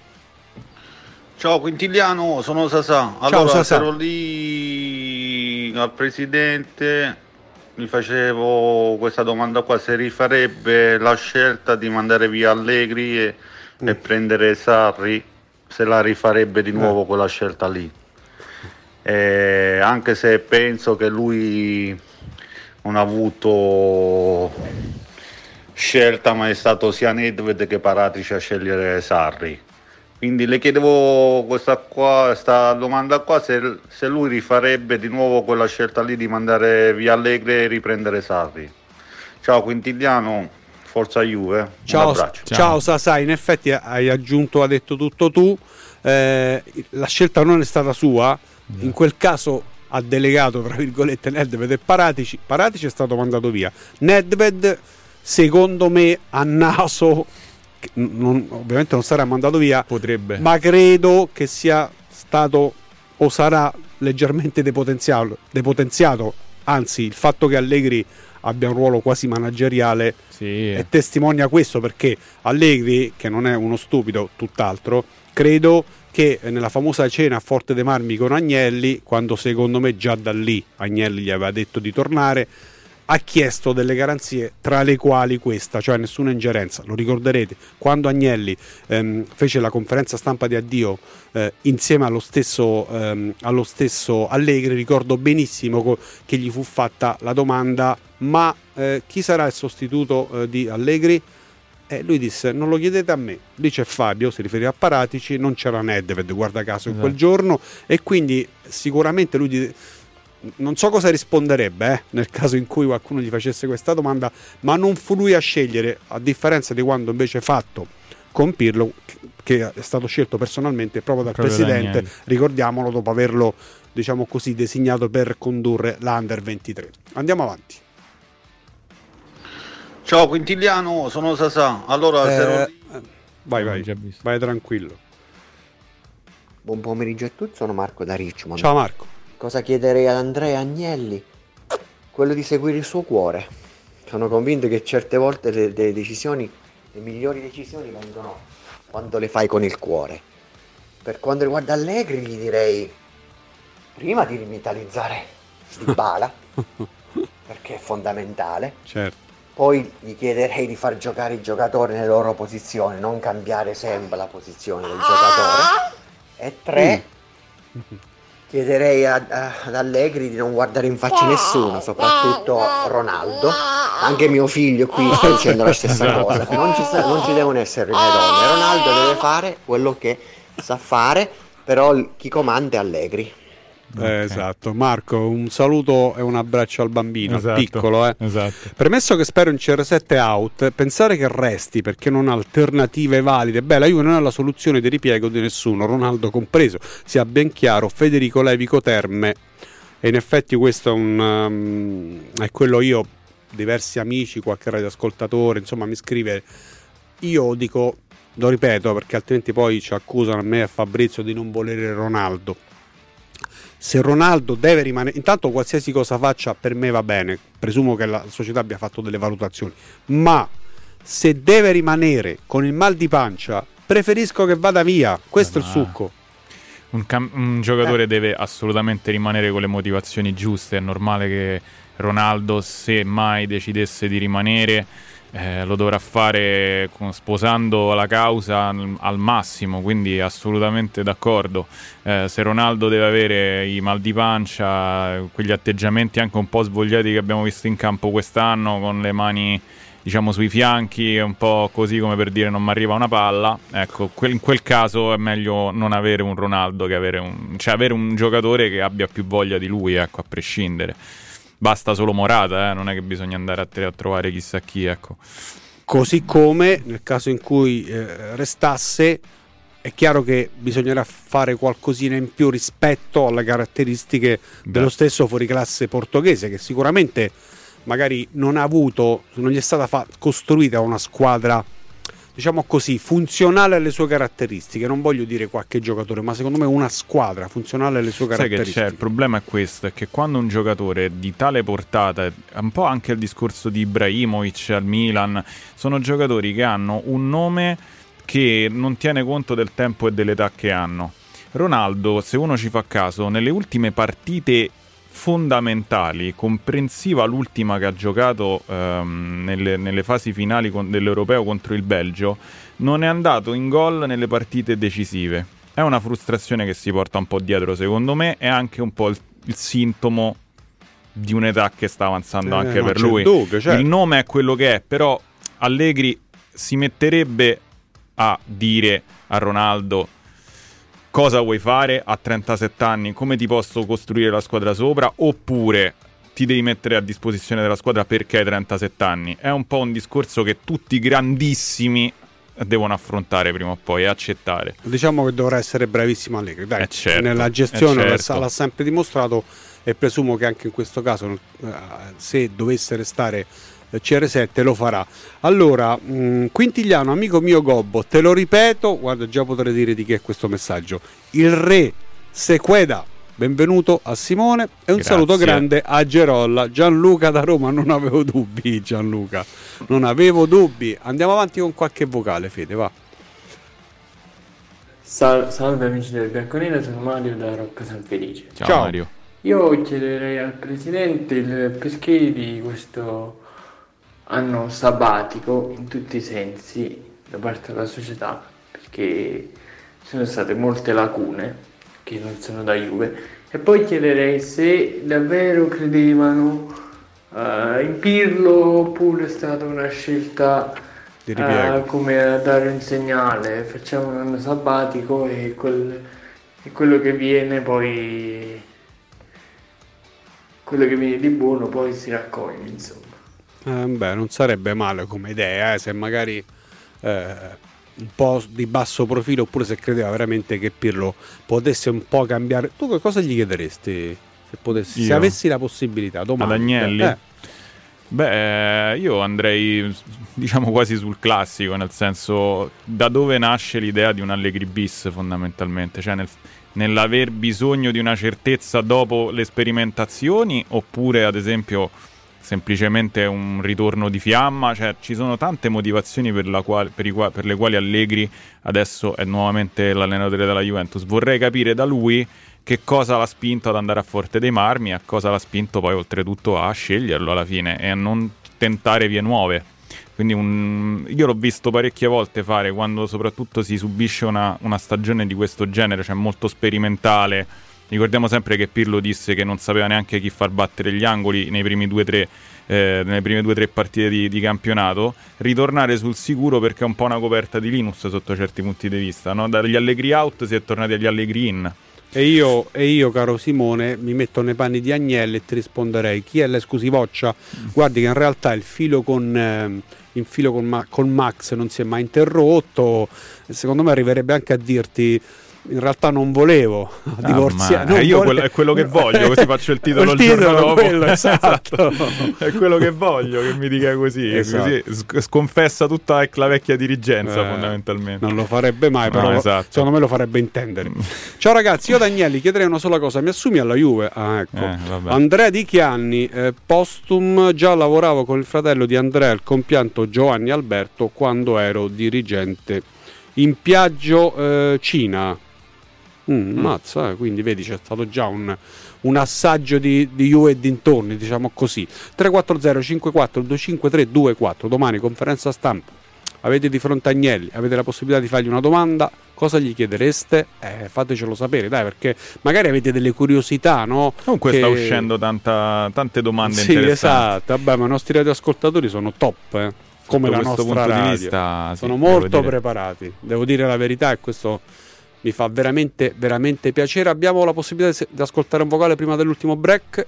Ciao Quintiliano, sono Sasà. Ciao Sasà. Ero lì al presidente, mi facevo questa domanda qua, se rifarebbe la scelta di mandare via Allegri e prendere Sarri, se la rifarebbe di nuovo quella scelta lì. Anche se penso che lui non ha avuto scelta, ma è stato sia Nedved che Paratici a scegliere Sarri. Quindi le chiedevo questa domanda qua, se lui rifarebbe di nuovo quella scelta lì di mandare via Allegri e riprendere Sarri. Ciao Quintiliano, forza Juve. Ciao Sasà, in effetti hai detto tutto tu. La scelta non è stata sua, in quel caso ha delegato tra virgolette Nedved e Paratici è stato mandato via. Nedved secondo me a naso ovviamente non sarà mandato via, potrebbe, ma credo che sia stato o sarà leggermente depotenziato, anzi il fatto che Allegri abbia un ruolo quasi manageriale testimonia questo, perché Allegri, che non è uno stupido, tutt'altro, credo che nella famosa cena a Forte dei Marmi con Agnelli, quando secondo me già da lì Agnelli gli aveva detto di tornare, ha chiesto delle garanzie, tra le quali questa, cioè nessuna ingerenza. Lo ricorderete, quando Agnelli fece la conferenza stampa di addio insieme allo stesso Allegri, ricordo benissimo che gli fu fatta la domanda: ma chi sarà il sostituto di Allegri? Lui disse: non lo chiedete a me, dice Fabio, si riferiva a Paratici, non c'era Nedved, guarda caso, in quel giorno, e quindi sicuramente lui non so cosa risponderebbe nel caso in cui qualcuno gli facesse questa domanda, ma non fu lui a scegliere, a differenza di quando invece fatto con Pirlo, che è stato scelto personalmente proprio dal presidente, ricordiamolo, dopo averlo, diciamo così, designato per condurre l'Under 23. Andiamo avanti. Ciao Quintiliano, sono Sasà. Allora, vai tranquillo. Buon pomeriggio a tutti, sono Marco da Richmond. Ciao Marco. Cosa chiederei ad Andrea Agnelli? Quello di seguire il suo cuore. Sono convinto che certe volte le decisioni, le migliori decisioni vengono quando le fai con il cuore. Per quanto riguarda Allegri, gli direi prima di rivitalizzare Dybala perché è fondamentale. Certo. Poi gli chiederei di far giocare i giocatori nelle loro posizioni, non cambiare sempre la posizione del giocatore. E 3, chiederei ad Allegri di non guardare in faccia nessuno, soprattutto Ronaldo. Anche mio figlio qui sta dicendo la stessa cosa. Non ci devono essere le donne. Ronaldo deve fare quello che sa fare, però chi comanda è Allegri. Esatto. Marco, un saluto e un abbraccio al bambino, piccolo. Esatto. Premesso che spero in CR7 out, pensare che resti perché non ha alternative valide. La Juve non ha la soluzione di ripiego di nessuno, Ronaldo compreso, sia ben chiaro. Federico Levico Terme, e in effetti questo è quello. Io, diversi amici, qualche radioascoltatore, insomma, mi scrive, io dico, lo ripeto perché altrimenti poi ci accusano a me e a Fabrizio di non volere Ronaldo. Se Ronaldo deve rimanere, intanto qualsiasi cosa faccia per me va bene, presumo che la società abbia fatto delle valutazioni, ma se deve rimanere con il mal di pancia, preferisco che vada via. Questo è il succo. Un giocatore deve assolutamente rimanere con le motivazioni giuste. È normale che Ronaldo, se mai decidesse di rimanere, lo dovrà fare sposando la causa al massimo, quindi assolutamente d'accordo. Se Ronaldo deve avere i mal di pancia, quegli atteggiamenti anche un po' svogliati che abbiamo visto in campo quest'anno, con le mani, diciamo, sui fianchi, un po' così come per dire non mi arriva una palla, ecco, in quel caso è meglio non avere un Ronaldo che avere un giocatore che abbia più voglia di lui, ecco, a prescindere. Basta solo Morata, non è che bisogna andare a trovare chissà chi, ecco. Così come nel caso in cui restasse, è chiaro che bisognerà fare qualcosina in più rispetto alle caratteristiche dello stesso fuoriclasse portoghese, che sicuramente magari non gli è stata costruita una squadra, diciamo così, funzionale alle sue caratteristiche. Non voglio dire qualche giocatore, ma secondo me una squadra funzionale alle sue caratteristiche. Sai che c'è, il problema è questo, è che quando un giocatore di tale portata, un po' anche il discorso di Ibrahimovic al Milan, sono giocatori che hanno un nome che non tiene conto del tempo e dell'età che hanno. Ronaldo, se uno ci fa caso, nelle ultime partite fondamentali, comprensiva l'ultima che ha giocato nelle fasi finali dell'Europeo contro il Belgio, non è andato in gol nelle partite decisive. È una frustrazione che si porta un po' dietro, secondo me, è anche un po' il sintomo di un'età che sta avanzando anche per lui. Dubbio, certo. Il nome è quello che è, però Allegri si metterebbe a dire a Ronaldo: cosa vuoi fare a 37 anni? Come ti posso costruire la squadra sopra? Oppure ti devi mettere a disposizione della squadra perché hai 37 anni? È un po' un discorso che tutti i grandissimi devono affrontare prima o poi e accettare. Diciamo che dovrà essere bravissimo Allegri, dai, certo, nella gestione certo. l'ha sempre dimostrato, e presumo che anche in questo caso, se dovesse restare CR7, lo farà. Allora, Quintiliano, amico mio Gobbo, te lo ripeto, guarda, già potrei dire di chi è questo messaggio: il re Sequeda. Benvenuto a Simone e un saluto grande a Gerolla. Gianluca da Roma, non avevo dubbi, Gianluca, non avevo dubbi. Andiamo avanti con qualche vocale, Fede, va. Salve amici del Bianconero, sono Mario da Rocca San Felice. Ciao Mario. Io chiederei al Presidente il perché di questo anno sabbatico in tutti i sensi da parte della società, perché ci sono state molte lacune che non sono da Juve, e poi chiederei se davvero credevano in Pirlo oppure è stata una scelta come a dare un segnale, facciamo un anno sabbatico e quello che viene poi, quello che viene di buono poi si raccoglie, insomma. Beh, non sarebbe male come idea, se magari un po' di basso profilo, oppure se credeva veramente che Pirlo potesse un po' cambiare. Tu che cosa gli chiederesti se avessi la possibilità domani? Ad Agnelli? Beh, io andrei, diciamo, quasi sul classico, nel senso, da dove nasce l'idea di un Allegri bis fondamentalmente, cioè nell'aver bisogno di una certezza dopo le sperimentazioni, oppure ad esempio semplicemente un ritorno di fiamma. Cioè ci sono tante motivazioni per le quali Allegri adesso è nuovamente l'allenatore della Juventus. Vorrei capire da lui che cosa l'ha spinto ad andare a Forte dei Marmi, a cosa l'ha spinto poi oltretutto a sceglierlo alla fine e a non tentare vie nuove. Quindi io l'ho visto parecchie volte fare, quando soprattutto si subisce una stagione di questo genere, cioè molto sperimentale. Ricordiamo sempre che Pirlo disse che non sapeva neanche chi far battere gli angoli nelle prime 2-3 partite di campionato. Ritornare sul sicuro, perché è un po' una coperta di Linus sotto certi punti di vista, no? Dagli Allegri out si è tornati agli Allegri in. E io, caro Simone, mi metto nei panni di Agnelli e ti risponderei: chi è l'esclusivoccia? Guardi che in realtà il filo con Max non si è mai interrotto. Secondo me arriverebbe anche a dirti: in realtà non volevo divorziare. È quello che voglio, così faccio il titolo il giorno dopo. Quello, esatto. È quello che voglio, che mi dica così. Esatto. Così sconfessa tutta la vecchia dirigenza, fondamentalmente. Non lo farebbe mai, però esatto. Secondo me lo farebbe intendere. Ciao ragazzi, io da Agnelli chiederei una sola cosa: mi assumi alla Juve? Andrea Di Chianni, postum, già lavoravo con il fratello di Andrea, il compianto Giovanni Alberto, quando ero dirigente in Piaggio Cina. Mazza, quindi vedi, c'è stato già un assaggio di Juve e dintorni, diciamo così. 340 54 253 24. Domani conferenza stampa, avete di fronte Agnelli, avete la possibilità di fargli una domanda. Cosa gli chiedereste? Fatecelo sapere, dai, perché magari avete delle curiosità, no? Comunque sta uscendo tante domande interessanti. Esatto, vabbè, ma i nostri radioascoltatori sono top, come la nostra radio. Di vista, sono molto preparati, devo dire la verità, e questo mi fa veramente, veramente piacere. Abbiamo la possibilità di ascoltare un vocale prima dell'ultimo break.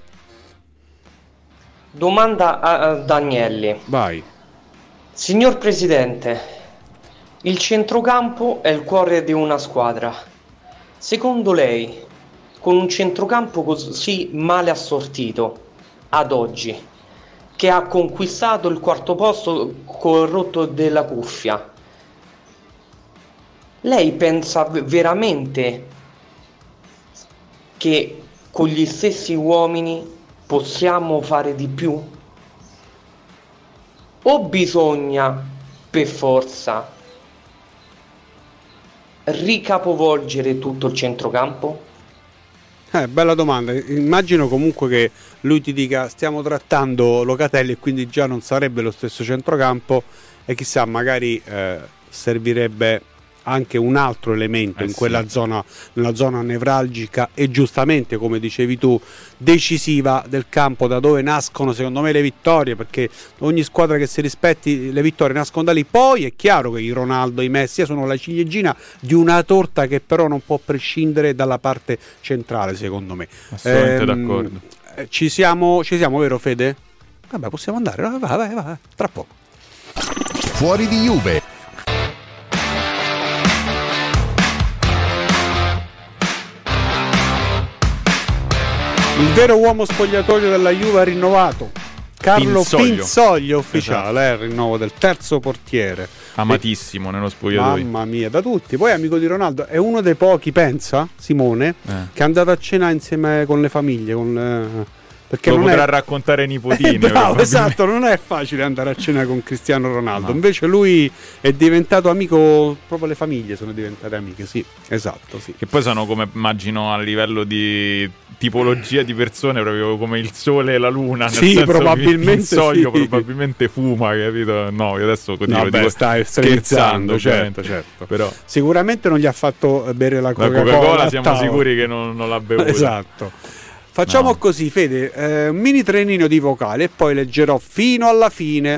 Domanda ad Agnelli. Vai. Signor Presidente, il centrocampo è il cuore di una squadra. Secondo lei, con un centrocampo così male assortito ad oggi, che ha conquistato il quarto posto col rotto della cuffia, lei pensa veramente che con gli stessi uomini possiamo fare di più? O bisogna per forza ricapovolgere tutto il centrocampo? Bella domanda. Immagino comunque che lui ti dica: stiamo trattando Locatelli e quindi già non sarebbe lo stesso centrocampo, e chissà, magari servirebbe anche un altro elemento in quella zona, nella zona nevralgica e giustamente, come dicevi tu, decisiva del campo, da dove nascono secondo me le vittorie, perché ogni squadra che si rispetti le vittorie nascono da lì. Poi è chiaro che i Ronaldo e i Messi sono la ciliegina di una torta che però non può prescindere dalla parte centrale, secondo me. Assolutamente d'accordo. Ci siamo, vero Fede? Vabbè, possiamo andare, vai, tra poco. Fuori di Juve. Il vero uomo spogliatoio della Juve ha rinnovato. Carlo Pinzoglio ufficiale, esatto. Il rinnovo del terzo portiere. Amatissimo nello spogliatoio. Mamma mia, da tutti. Poi amico di Ronaldo, è uno dei pochi, pensa Simone, che è andato a cena insieme con le famiglie, perché lo non potrà è... raccontare ai nipotini. Bravo, esatto, non è facile andare a cena con Cristiano Ronaldo. No. Invece lui è diventato amico, proprio le famiglie sono diventate amiche, sì, esatto, sì. Che poi sono, come immagino, a livello di tipologia di persone, proprio come il sole e la luna, nel sì, senso probabilmente il soglio sì. probabilmente fuma, capito? No, io adesso no, dico, stai scherzando, certo. Però sicuramente non gli ha fatto bere la Coca-Cola siamo sicuri che non l'ha bevuta. Esatto. Facciamo così, Fede, un mini trenino di vocale e poi leggerò fino alla fine.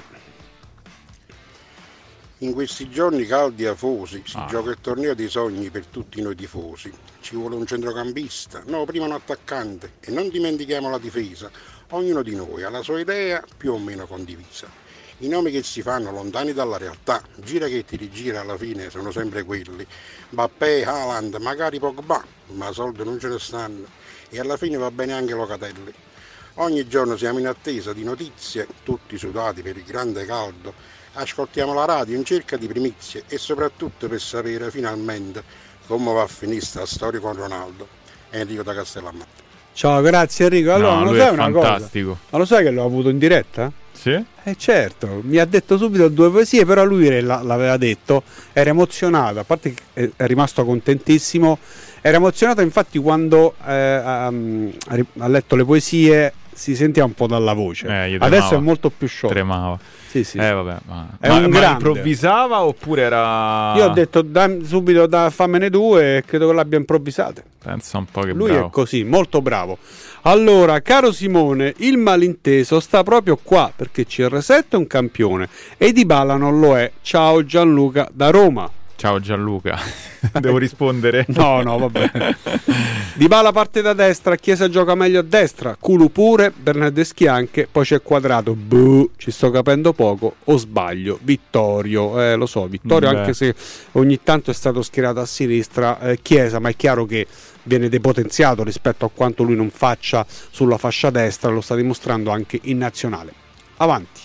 In questi giorni caldi e afosi si gioca il torneo dei sogni per tutti noi tifosi. Ci vuole un centrocampista, no, prima un attaccante, e non dimentichiamo la difesa. Ognuno di noi ha la sua idea più o meno condivisa. I nomi che si fanno lontani dalla realtà, gira che ti rigira, alla fine sono sempre quelli. Mbappé, Haaland, magari Pogba, ma soldi non ce ne stanno e alla fine va bene anche Locatelli. Ogni giorno siamo in attesa di notizie, tutti sudati per il grande caldo. Ascoltiamo la radio in cerca di primizie e soprattutto per sapere finalmente come va a finire sta storia con Ronaldo. Enrico da Castellammare. Ciao, grazie Enrico. Allora, no, lo lui sai è una fantastico. Cosa? Ma lo sai che l'ho avuto in diretta? Sì? Certo, mi ha detto subito 2 poesie, però lui l'aveva detto, era emozionato, a parte che è rimasto contentissimo, era emozionato infatti quando ha letto le poesie, si sentiva un po' dalla voce. Adesso è molto più sciolto. Tremava. Sì. Vabbè, ma improvvisava oppure era... Io ho detto subito fammene 2 e credo che l'abbia improvvisate. Pensa un po' che lui bravo. È così, molto bravo. Allora, caro Simone, il malinteso sta proprio qua, perché CR7 è un campione e Dybala non lo è. Ciao Gianluca da Roma. Ciao Gianluca. Devo rispondere? No, vabbè. Dybala parte da destra, Chiesa gioca meglio a destra, Kulu pure, Bernardeschi anche, poi c'è Quadrato. Ci sto capendo poco o sbaglio? Vittorio, lo so, Vittorio anche se ogni tanto è stato schierato a sinistra, Chiesa, ma è chiaro che viene depotenziato rispetto a quanto lui non faccia sulla fascia destra, lo sta dimostrando anche in nazionale. Avanti.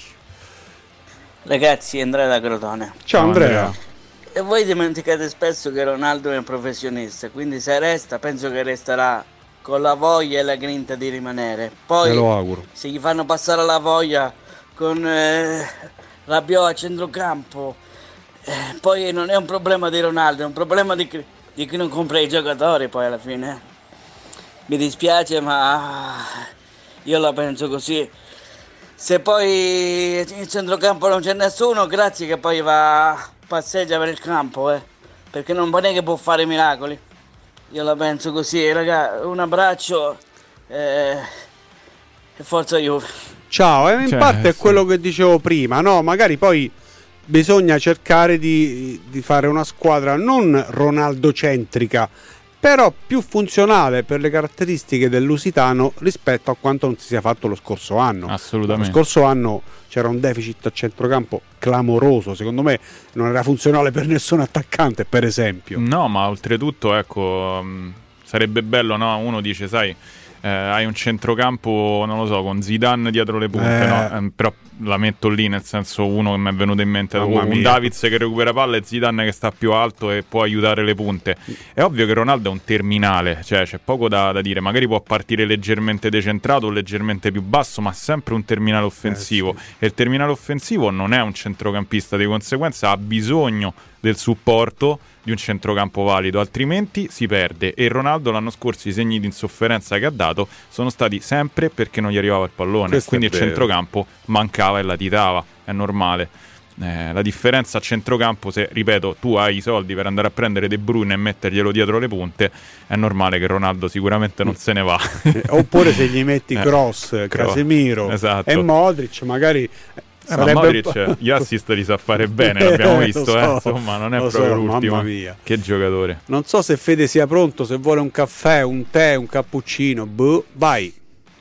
Ragazzi, Andrea da Crotone. Ciao Andrea. E voi dimenticate spesso che Ronaldo è un professionista, quindi se resta, penso che resterà con la voglia e la grinta di rimanere. Poi, me lo auguro. Se gli fanno passare la voglia con Rabiot a centrocampo, poi non è un problema di Ronaldo, è un problema di chi non compra i giocatori poi alla fine. Mi dispiace, ma io la penso così. Se poi in centrocampo non c'è nessuno, grazie che poi passeggia per il campo, perché non è che può fare miracoli. Io la penso così, raga, un abbraccio e forza Juve. Ciao, in parte è quello che dicevo prima, no? Magari poi bisogna cercare di fare una squadra non Ronaldo-centrica, però più funzionale per le caratteristiche del lusitano rispetto a quanto non si sia fatto lo scorso anno. Assolutamente. Lo scorso anno c'era un deficit a centrocampo clamoroso, secondo me non era funzionale per nessun attaccante, per esempio. No, ma oltretutto, ecco, sarebbe bello, no? Uno dice, sai, hai un centrocampo, non lo so, con Zidane dietro le punte, no? Però la metto lì, nel senso, uno che mi è venuto in mente, un Davids che recupera palla e Zidane che sta più alto e può aiutare le punte. È ovvio che Ronaldo è un terminale, cioè c'è poco da dire, magari può partire leggermente decentrato o leggermente più basso, ma sempre un terminale offensivo, e il terminale offensivo non è un centrocampista, di conseguenza ha bisogno del supporto di un centrocampo valido, altrimenti si perde. E Ronaldo l'anno scorso i segni di insofferenza che ha dato sono stati sempre perché non gli arrivava il pallone, quindi il centrocampo mancava e latitava, è normale. La differenza a centrocampo, se ripeto tu hai i soldi per andare a prendere De Bruyne e metterglielo dietro le punte, è normale che Ronaldo sicuramente non se ne va. Oppure se gli metti Kroos, Casemiro e Modric, magari ma Modric gli assist li sa fare bene, l'abbiamo visto, insomma non è proprio l'ultimo. Mamma mia. Che giocatore. Non so se Fede sia pronto, se vuole un caffè, un tè, un cappuccino, vai.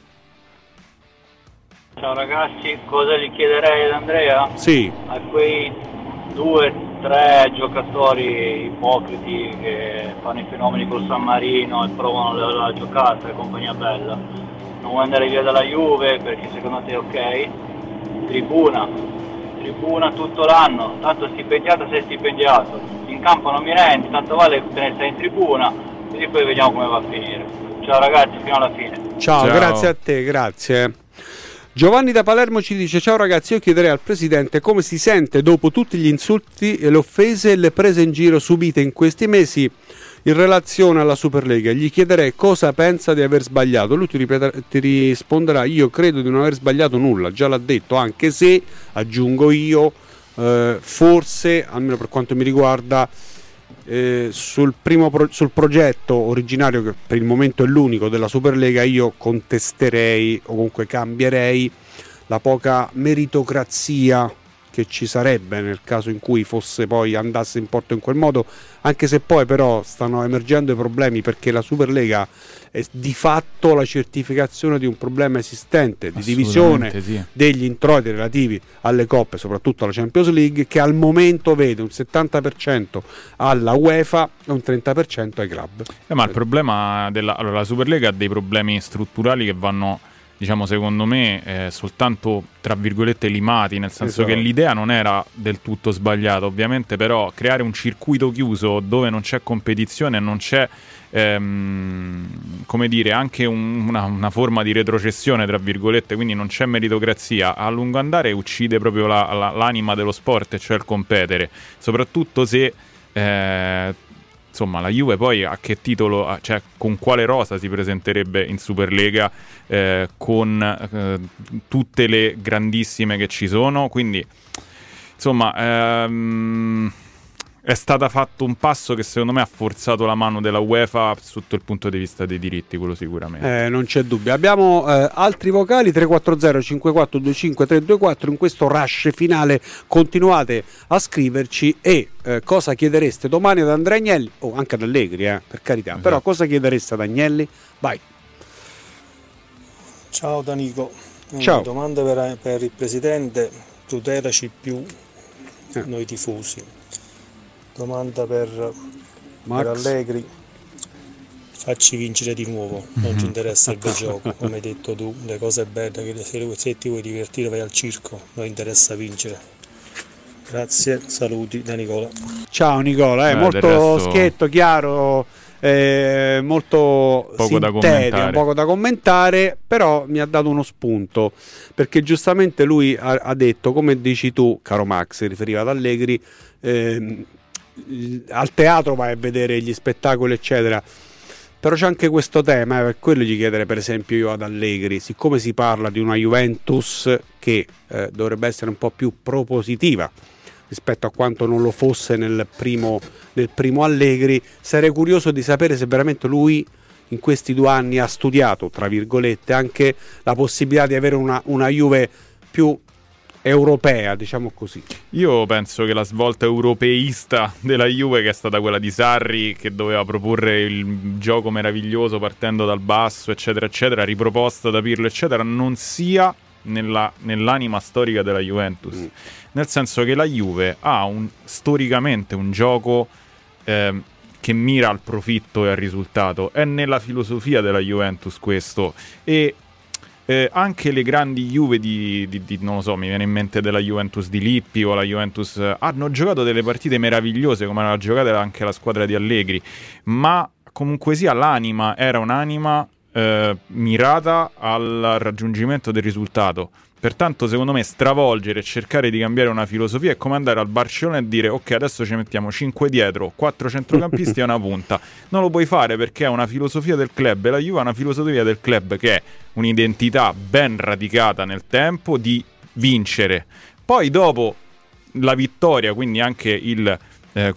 Ciao ragazzi, cosa gli chiederei ad Andrea? Sì. A quei 2-3 giocatori ipocriti che fanno i fenomeni col San Marino e provano la giocata e compagnia bella, non vuoi andare via dalla Juve perché secondo te è ok? Tribuna tutto l'anno, tanto stipendiato sei stipendiato, in campo non mi rendi, tanto vale te ne stai in tribuna, così poi vediamo come va a finire. Ciao ragazzi, fino alla fine. Ciao, grazie a te, grazie. Giovanni da Palermo ci dice: ciao ragazzi, io chiederei al Presidente come si sente dopo tutti gli insulti, le offese e le prese in giro subite in questi mesi in relazione alla Superlega. Gli chiederei cosa pensa di aver sbagliato. Lui ti risponderà: io credo di non aver sbagliato nulla, già l'ha detto, anche se, aggiungo io, forse, almeno per quanto mi riguarda, sul progetto originario, che per il momento è l'unico della Superlega, io contesterei o comunque cambierei la poca meritocrazia che ci sarebbe nel caso in cui fosse poi andasse in porto in quel modo, anche se poi però stanno emergendo i problemi, perché la Superlega è di fatto la certificazione di un problema esistente di divisione degli introiti relativi alle coppe, soprattutto alla Champions League, che al momento vede un 70% alla UEFA e un 30% ai club. Ma il problema allora, la Superlega ha dei problemi strutturali che vanno, diciamo, secondo me soltanto tra virgolette limati, nel senso che l'idea non era del tutto sbagliata ovviamente, però creare un circuito chiuso dove non c'è competizione, non c'è come dire, anche una forma di retrocessione tra virgolette, quindi non c'è meritocrazia, a lungo andare uccide proprio l'anima dello sport, cioè il competere, soprattutto se insomma la Juve poi a che titolo, cioè con quale rosa si presenterebbe in Superlega con tutte le grandissime che ci sono, quindi insomma è stato fatto un passo che secondo me ha forzato la mano della UEFA sotto il punto di vista dei diritti, quello sicuramente. Non c'è dubbio. Abbiamo altri vocali, 340 5425 324. In questo rush finale continuate a scriverci e cosa chiedereste domani ad Andrea Agnelli, o anche ad Allegri, per carità, esatto. Però cosa chiedereste ad Agnelli? Vai. Ciao Danico, ciao. Domanda per il Presidente, tutelaci più noi tifosi. Domanda per Allegri, facci vincere di nuovo, non ci interessa il bel gioco, come hai detto tu, le cose belle, che se ti vuoi divertire vai al circo, non interessa vincere. Grazie, saluti da Nicola. Ciao Nicola, molto schietto, chiaro, molto sintetico, poco da commentare, però mi ha dato uno spunto, perché giustamente lui ha detto, come dici tu caro Max, si riferiva ad Allegri, al teatro vai a vedere gli spettacoli eccetera, però c'è anche questo tema, per quello gli chiedere per esempio io ad Allegri, siccome si parla di una Juventus che dovrebbe essere un po' più propositiva rispetto a quanto non lo fosse nel primo Allegri, sarei curioso di sapere se veramente lui in questi 2 anni ha studiato, tra virgolette, anche la possibilità di avere una Juve più europea, diciamo così. Io penso che la svolta europeista della Juve, che è stata quella di Sarri, che doveva proporre il gioco meraviglioso partendo dal basso eccetera eccetera, riproposta da Pirlo eccetera, non sia nell'anima storica della Juventus, nel senso che la Juve ha storicamente un gioco che mira al profitto e al risultato, è nella filosofia della Juventus questo, e anche le grandi Juve di non lo so, mi viene in mente della Juventus di Lippi o la Juventus, hanno giocato delle partite meravigliose come l'ha giocata anche la squadra di Allegri, ma comunque sia l'anima era un'anima mirata al raggiungimento del risultato. Pertanto secondo me stravolgere e cercare di cambiare una filosofia è come andare al Barcellona e dire ok, adesso ci mettiamo 5 dietro, 4 centrocampisti e una punta. Non lo puoi fare, perché è una filosofia del club, e la Juve ha una filosofia del club che è un'identità ben radicata nel tempo di vincere. Poi dopo la vittoria, quindi anche le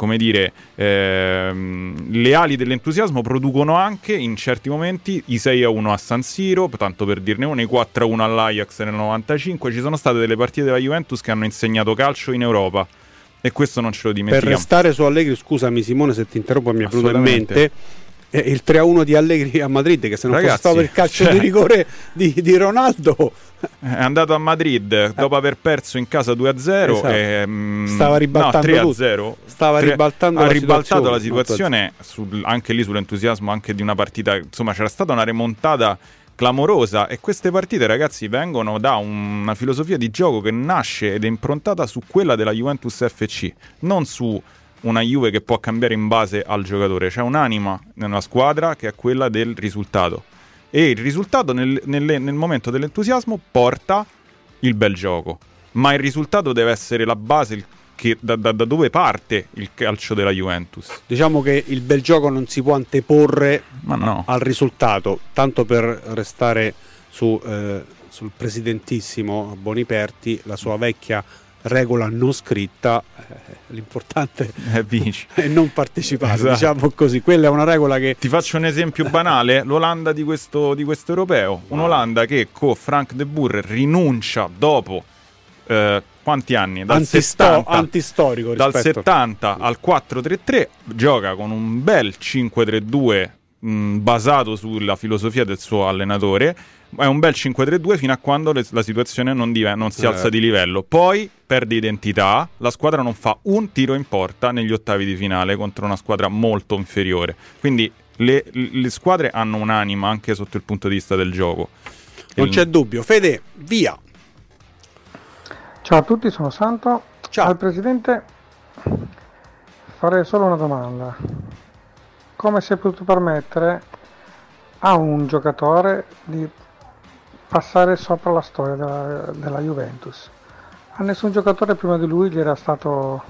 ali dell'entusiasmo producono anche in certi momenti i 6-1 a San Siro, tanto per dirne uno, i 4-1 all'Ajax nel 95. Ci sono state delle partite della Juventus che hanno insegnato calcio in Europa, e questo non ce lo dimentichiamo. Per restare su Allegri, scusami Simone se ti interrompo, mi è venuto in mente il 3-1 di Allegri a Madrid, che se non fosse stato il calcio di rigore di Ronaldo, è andato a Madrid dopo aver perso in casa 2-0, esatto. Stava ribaltando 3-0, stava ribaltando la situazione anche lì sull'entusiasmo anche di una partita, insomma c'era stata una remontata clamorosa, e queste partite, ragazzi, vengono da una filosofia di gioco che nasce ed è improntata su quella della Juventus FC, non su una Juve che può cambiare in base al giocatore, c'è un'anima nella squadra che è quella del risultato, e il risultato nel momento dell'entusiasmo porta il bel gioco, ma il risultato deve essere la base, da dove parte il calcio della Juventus. Diciamo che il bel gioco non si può anteporre al risultato, tanto per restare sul presidentissimo Boniperti, la sua vecchia regola non scritta, l'importante è non partecipare, esatto. Diciamo così, quella è una regola che... Ti faccio un esempio banale, l'Olanda di questo europeo, un'Olanda che con Frank de Boer rinuncia dopo quanti anni? Antistorico dal 70 al 4-3-3, gioca con un bel 5-3-2 basato sulla filosofia del suo allenatore. È un bel 5-3-2 fino a quando la situazione non si alza di livello, poi perde identità, la squadra non fa un tiro in porta negli ottavi di finale contro una squadra molto inferiore, quindi le squadre hanno un'anima anche sotto il punto di vista del gioco. Non c'è dubbio. Fede, via. Ciao a tutti, sono Santo. Ciao. Al Presidente farei solo una domanda: come si è potuto permettere a un giocatore di passare sopra la storia della Juventus? A nessun giocatore prima di lui gli era stato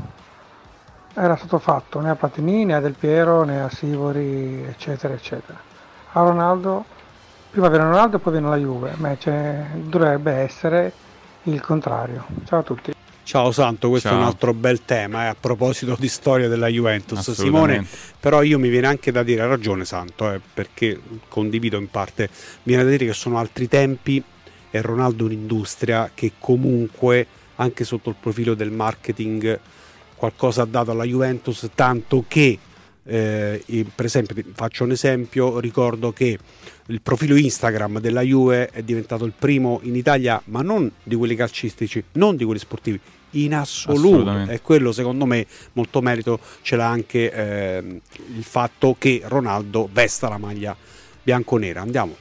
fatto, né a Platini, né a Del Piero, né a Sivori, eccetera eccetera. A Ronaldo, prima viene Ronaldo e poi viene la Juve, invece dovrebbe essere il contrario. Ciao a tutti. Ciao Santo, questo è un altro bel tema, a proposito di storia della Juventus. Simone, però io mi viene anche da dire, ha ragione Santo, perché condivido in parte, viene da dire che sono altri tempi e Ronaldo un'industria che comunque anche sotto il profilo del marketing qualcosa ha dato alla Juventus, tanto che per esempio, faccio un esempio, ricordo che il profilo Instagram della Juve è diventato il primo in Italia, ma non di quelli calcistici, non di quelli sportivi, in assoluto, e quello secondo me molto merito ce l'ha anche il fatto che Ronaldo vesta la maglia bianconera. Andiamo.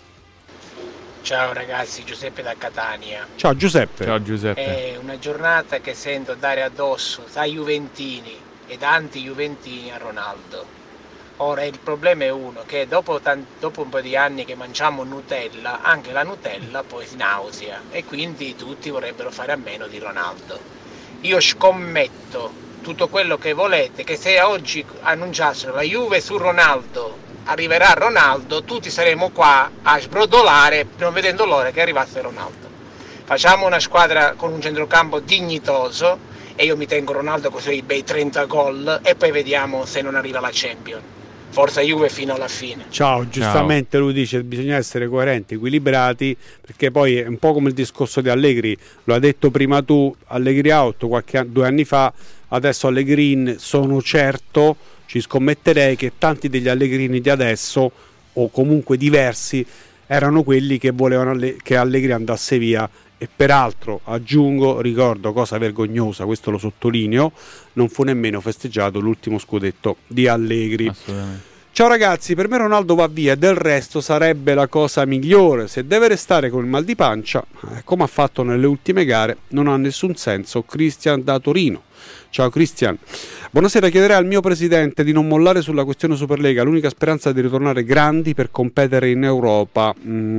Ciao ragazzi, Giuseppe da Catania. Ciao Giuseppe. Ciao Giuseppe. È una giornata che sento dare addosso da Juventini ed anti-Juventini a Ronaldo. Ora il problema è uno, che dopo un po' di anni che mangiamo Nutella, anche la Nutella poi si nausea e quindi tutti vorrebbero fare a meno di Ronaldo. Io scommetto tutto quello che volete che se oggi annunciassero la Juve su Ronaldo, arriverà Ronaldo, tutti saremo qua a sbrodolare non vedendo l'ora che arrivasse Ronaldo. Facciamo una squadra con un centrocampo dignitoso e io mi tengo Ronaldo con i suoi bei 30 gol e poi vediamo se non arriva la Champions. Forza Juve fino alla fine. Ciao, giustamente lui dice bisogna essere coerenti, equilibrati, perché poi è un po' come il discorso di Allegri, lo ha detto prima tu, Allegri out 2 anni fa, adesso Allegri sono certo, ci scommetterei che tanti degli Allegrini di adesso o comunque diversi erano quelli che volevano che Allegri andasse via. E peraltro aggiungo, ricordo, cosa vergognosa, questo lo sottolineo, non fu nemmeno festeggiato l'ultimo scudetto di Allegri. Ciao ragazzi, per me Ronaldo va via, del resto sarebbe la cosa migliore. Se deve restare con il mal di pancia, come ha fatto nelle ultime gare, non ha nessun senso. Cristian da Torino. Ciao Cristian. Buonasera, chiederei al mio presidente di non mollare sulla questione Superlega, l'unica speranza è di ritornare grandi per competere in Europa.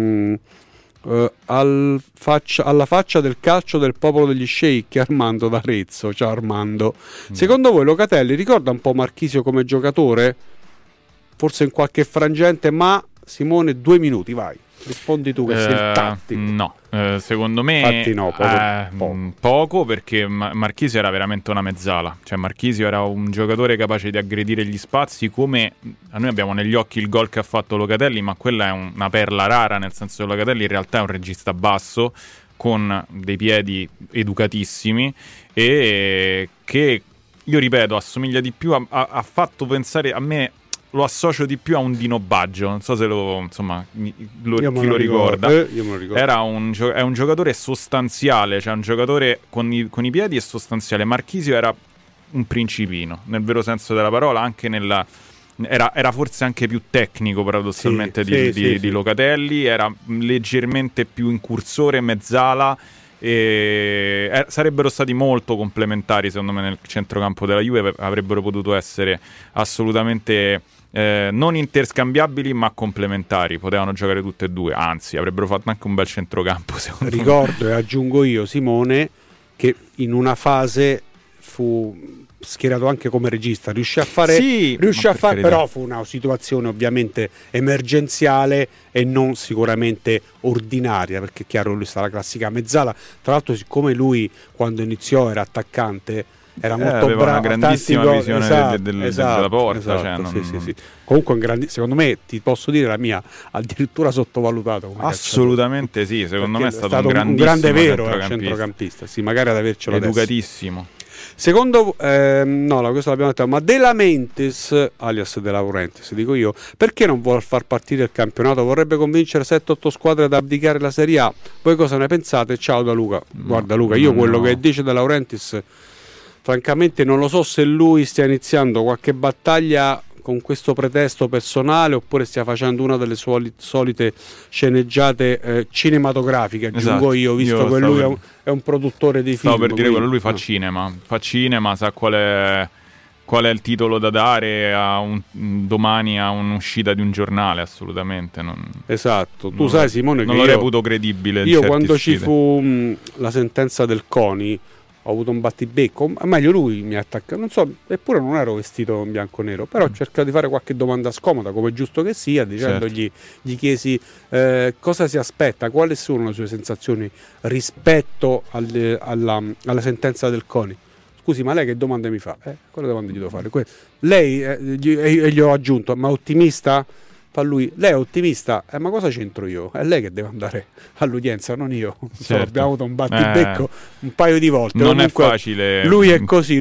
Alla faccia del calcio del popolo degli sceicchi. Armando d'Arezzo. Ciao Armando. Secondo voi Locatelli ricorda un po' Marchisio come giocatore? Forse in qualche frangente, ma Simone 2 minuti, vai, rispondi tu che sei il tattico. No, secondo me poco, perché Marchisio era veramente una mezzala, cioè Marchisio era un giocatore capace di aggredire gli spazi, come a noi abbiamo negli occhi il gol che ha fatto Locatelli, ma quella è una perla rara, nel senso che Locatelli in realtà è un regista basso con dei piedi educatissimi e che, io ripeto, assomiglia di più ha fatto pensare a me, lo associo di più a un Dino Baggio, non so se chi lo ricorda. Io me lo ricordo. È un giocatore sostanziale, cioè un giocatore con i piedi è sostanziale. Marchisio era un principino, nel vero senso della parola, anche era forse anche più tecnico paradossalmente di Locatelli, era leggermente più incursore, mezzala, e sarebbero stati molto complementari secondo me nel centrocampo della Juve, avrebbero potuto essere assolutamente non interscambiabili ma complementari, potevano giocare tutte e due, anzi avrebbero fatto anche un bel centrocampo secondo me. Ricordo e aggiungo io, Simone, che in una fase fu schierato anche come regista, riuscì a fare, però fu una situazione ovviamente emergenziale e non sicuramente ordinaria, perché è chiaro, lui sta la classica mezzala, tra l'altro siccome lui quando iniziò era attaccante, era molto bravo, una grandissima visione della porta, sì. Comunque secondo me, ti posso dire la mia, addirittura sottovalutato come assolutamente calciatore. Sì, secondo me è stato un grande vero centrocampista, sì, magari ad avercelo educatissimo adesso. Secondo questo l'abbiamo detto, ma De Laurentiis, alias De Laurentiis dico io, perché non vuol far partire il campionato? Vorrebbe convincere 7-8 squadre ad abdicare la Serie A. Voi cosa ne pensate? Ciao da Luca. Guarda Luca, io quello che dice De Laurentiis francamente non lo so se lui stia iniziando qualche battaglia con questo pretesto personale oppure stia facendo una delle solite sceneggiate cinematografiche, aggiungo io, visto che lui è un produttore di film. Stavo per dire quello, lui fa cinema, sa qual è il titolo da dare domani a un'uscita di un giornale, assolutamente. Esatto, tu sai Simone che non lo reputo credibile. Io quando ci fu la sentenza del CONI ho avuto un battibecco, meglio lui mi ha attaccato, non so, eppure non ero vestito in bianco-nero, però ho cercato di fare qualche domanda scomoda, come è giusto che sia, dicendogli, gli chiesi cosa si aspetta, quali sono le sue sensazioni rispetto alla sentenza del CONI. Scusi, ma lei che domande mi fa? Quale domande gli devo fare? Lei, gli ho aggiunto, ma ottimista? Fa lui, lei è ottimista? Ma cosa c'entro io? È lei che deve andare all'udienza, non io. Certo. Abbiamo avuto un battibecco un paio di volte. Non è facile. Lui è così.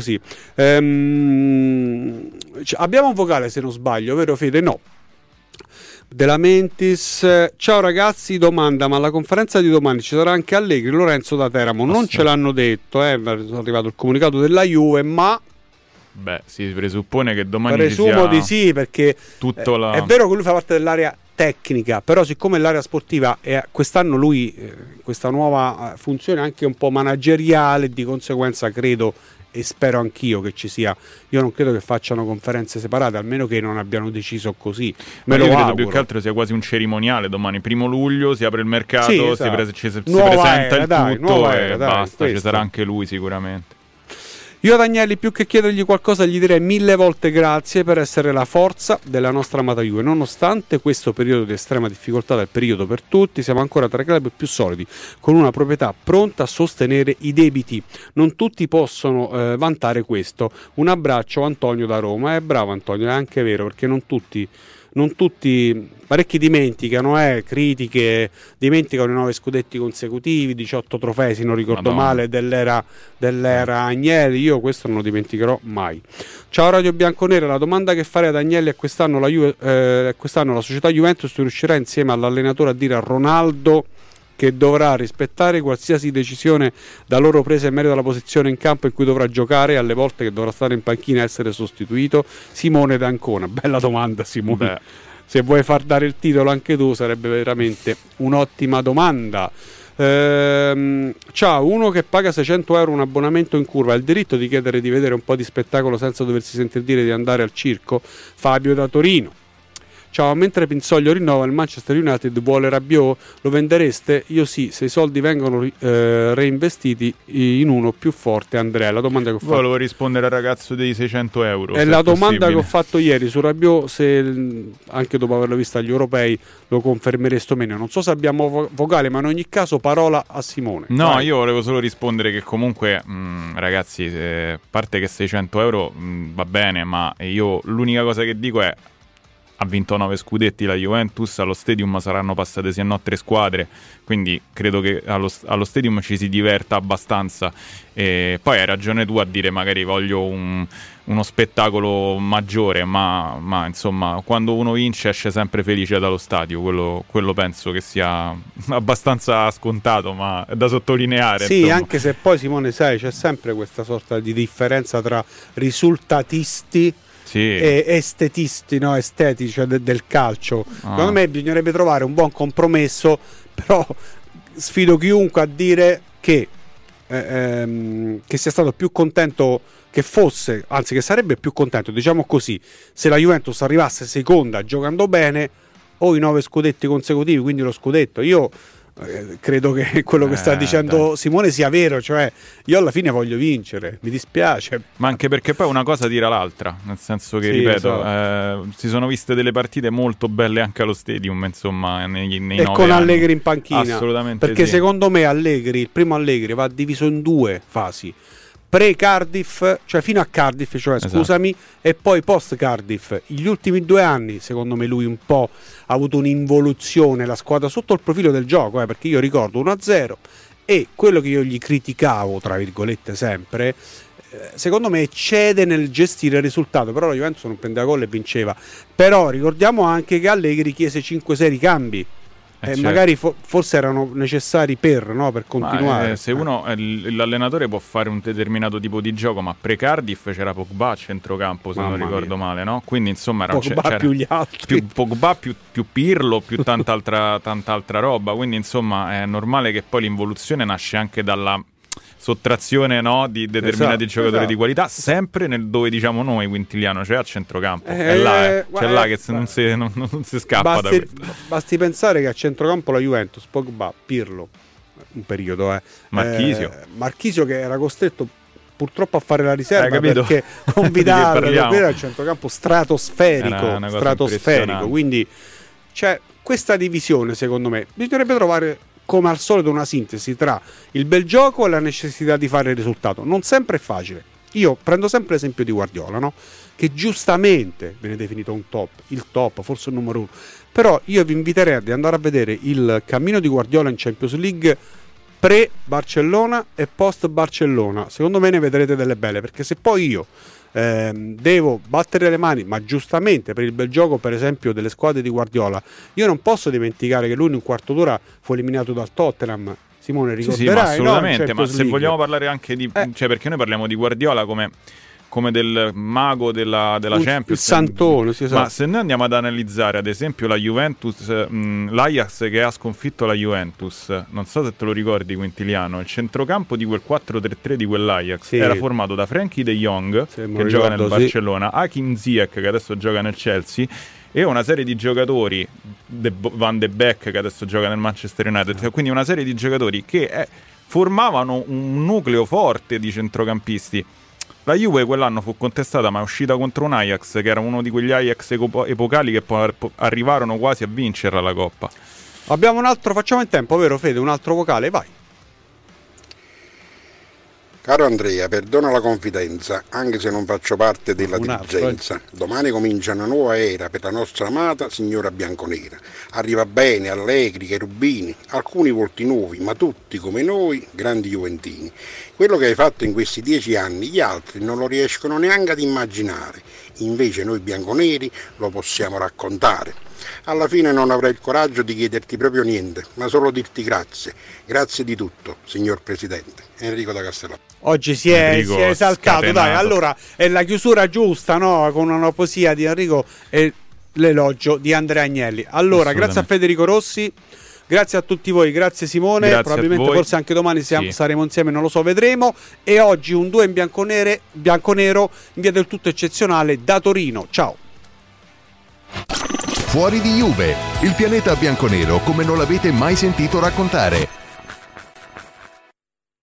Abbiamo un vocale, se non sbaglio, vero Fede? No. De Laurentiis, ciao ragazzi, domanda, ma alla conferenza di domani ci sarà anche Allegri, Lorenzo da Teramo? Non ce l'hanno detto, è arrivato il comunicato della Juve, ma... Beh, si presuppone che domani ci sia di sì, perché è vero che lui fa parte dell'area tecnica, però siccome l'area sportiva quest'anno lui questa nuova funzione anche un po' manageriale, di conseguenza credo e spero anch'io che ci sia, io non credo che facciano conferenze separate, almeno che non abbiano deciso così. Ma io credo più che altro sia quasi un cerimoniale. Domani 1 luglio si apre il mercato, sì, esatto. si presenta il tutto e basta, ci sarà anche lui sicuramente. Io ad Agnelli, più che chiedergli qualcosa, gli direi 1000 volte grazie per essere la forza della nostra amata Juve. Nonostante questo periodo di estrema difficoltà, del periodo per tutti, siamo ancora tra i club più solidi, con una proprietà pronta a sostenere i debiti. Non tutti possono vantare questo. Un abbraccio, Antonio da Roma. Bravo Antonio, è anche vero, perché non tutti, parecchi dimenticano critiche, dimenticano i 9 scudetti consecutivi, 18 trofei se non ricordo male dell'era Agnelli. Io questo non lo dimenticherò mai. Ciao Radio Bianconera, la domanda che farei ad Agnelli è quest'anno la società Juventus riuscirà insieme all'allenatore a dire a Ronaldo che dovrà rispettare qualsiasi decisione da loro presa in merito alla posizione in campo in cui dovrà giocare, alle volte che dovrà stare in panchina e essere sostituito? Simone d'Ancona, bella domanda Simone. Beh. Se vuoi far dare il titolo anche tu sarebbe veramente un'ottima domanda. Ciao, uno che paga 600 euro un abbonamento in curva ha il diritto di chiedere di vedere un po' di spettacolo senza doversi sentir dire di andare al circo? Fabio da Torino. Ciao, mentre Pinzoglio rinnova, il Manchester United vuole Rabiot, lo vendereste? Io sì, se i soldi vengono reinvestiti in uno più forte. Andrea, la domanda che ho fatto... Volevo rispondere al ragazzo dei 600 euro. È la domanda che ho fatto ieri su Rabiot, se anche dopo averlo visto agli europei lo confermereste o meno. Non so se abbiamo vocale, ma in ogni caso parola a Simone. No, vai. Io volevo solo rispondere che comunque, ragazzi, a parte che 600 euro va bene, ma io l'unica cosa che dico è: ha vinto 9 scudetti la Juventus, allo Stadium saranno passate sì e no 3 squadre, quindi credo che allo Stadium ci si diverta abbastanza. E poi hai ragione tu a dire magari voglio uno spettacolo maggiore, ma insomma quando uno vince esce sempre felice dallo stadio, quello penso che sia abbastanza scontato, ma è da sottolineare. Sì, insomma. Anche se poi Simone sai c'è sempre questa sorta di differenza tra risultatisti e estetisti, no? Estetici del calcio. Secondo me bisognerebbe trovare un buon compromesso, però sfido chiunque a dire che sia stato più contento, che fosse, anzi che sarebbe più contento, diciamo così, se la Juventus arrivasse seconda giocando bene, o i 9 scudetti consecutivi, quindi lo scudetto. Io credo che quello che sta dicendo Simone sia vero, cioè io alla fine voglio vincere, mi dispiace. Ma anche perché poi una cosa tira l'altra, nel senso che, ripeto, si sono viste delle partite molto belle anche allo Stadium, insomma, nei 9 con anni. Allegri in panchina. Assolutamente perché sì. Secondo me il primo Allegri va diviso in 2 fasi. Pre-Cardiff, cioè fino a Cardiff, cioè scusami, e poi post-Cardiff. Gli ultimi 2 anni, secondo me, lui un po' ha avuto un'involuzione, la squadra sotto il profilo del gioco, perché io ricordo 1-0 e quello che io gli criticavo, tra virgolette, sempre, secondo me cede nel gestire il risultato, però la Juventus non prendeva gol e vinceva. Però ricordiamo anche che Allegri chiese 5-6 ricambi. Certo. Magari forse erano necessari per continuare. Se uno l'allenatore può fare un determinato tipo di gioco, ma pre-Cardiff c'era Pogba a centrocampo, se non ricordo male, no? Quindi insomma Pogba più gli altri, Pogba più Pirlo, più tanta altra roba. Quindi insomma è normale che poi l'involuzione nasce anche dalla sottrazione, no, di determinati giocatori di qualità, sempre dove diciamo noi, Quintiliano, cioè a centrocampo. È là che non si scappa da questo. Basti pensare che a centrocampo la Juventus, Pogba, Pirlo, un periodo, Marchisio che era costretto purtroppo a fare la riserva perché con Vidal era il centrocampo stratosferico, quindi c'è questa divisione. Secondo me bisognerebbe trovare, come al solito, una sintesi tra il bel gioco e la necessità di fare il risultato. Non sempre è facile. Io prendo sempre l'esempio di Guardiola, no? Che giustamente viene definito il top, forse il numero 1. Però io vi inviterei ad andare a vedere il cammino di Guardiola in Champions League pre-Barcellona e post-Barcellona. Secondo me ne vedrete delle belle, perché se poi io devo battere le mani, ma giustamente per il bel gioco, per esempio, delle squadre di Guardiola, io non posso dimenticare che lui in un quarto d'ora fu eliminato dal Tottenham. Simone, ricorderai? Sì, assolutamente, ma se vogliamo parlare anche di cioè, perché noi parliamo di Guardiola come del mago della Champions, il santone, ma se noi andiamo ad analizzare ad esempio la Juventus, l'Ajax che ha sconfitto la Juventus, non so se te lo ricordi, Quintiliano, il centrocampo di quel 4-3-3 di quell'Ajax era formato da Frenkie de Jong, che gioca nel Barcellona, Hakim Ziyech, che adesso gioca nel Chelsea, e una serie di giocatori, Van de Beek, che adesso gioca nel Manchester United, quindi una serie di giocatori che formavano un nucleo forte di centrocampisti. La Juve quell'anno fu contestata, ma è uscita contro un Ajax che era uno di quegli Ajax epocali che poi arrivarono quasi a vincerla la Coppa. Abbiamo un altro, facciamo in tempo, vero Fede? Un altro vocale, vai. Caro Andrea, perdona la confidenza, anche se non faccio parte della dirigenza. Domani comincia una nuova era per la nostra amata signora bianconera. Arriva bene Allegri, Cherubini, alcuni volti nuovi, ma tutti come noi, grandi juventini. Quello che hai fatto in questi 10 anni gli altri non lo riescono neanche ad immaginare, invece noi bianconeri lo possiamo raccontare. Alla fine non avrai il coraggio di chiederti proprio niente, ma solo dirti grazie. Grazie di tutto, signor Presidente. Enrico da Castellano. Oggi si è esaltato, scatenato. Dai, allora è la chiusura giusta, no? Con una poesia di Enrico e l'elogio di Andrea Agnelli. Allora, grazie a Federico Rossi, grazie a tutti voi, grazie Simone, grazie, probabilmente forse anche domani saremo insieme, non lo so, vedremo. E oggi un 2 in bianconero in via del tutto eccezionale da Torino. Ciao. Fuori di Juve, il pianeta bianconero come non l'avete mai sentito raccontare.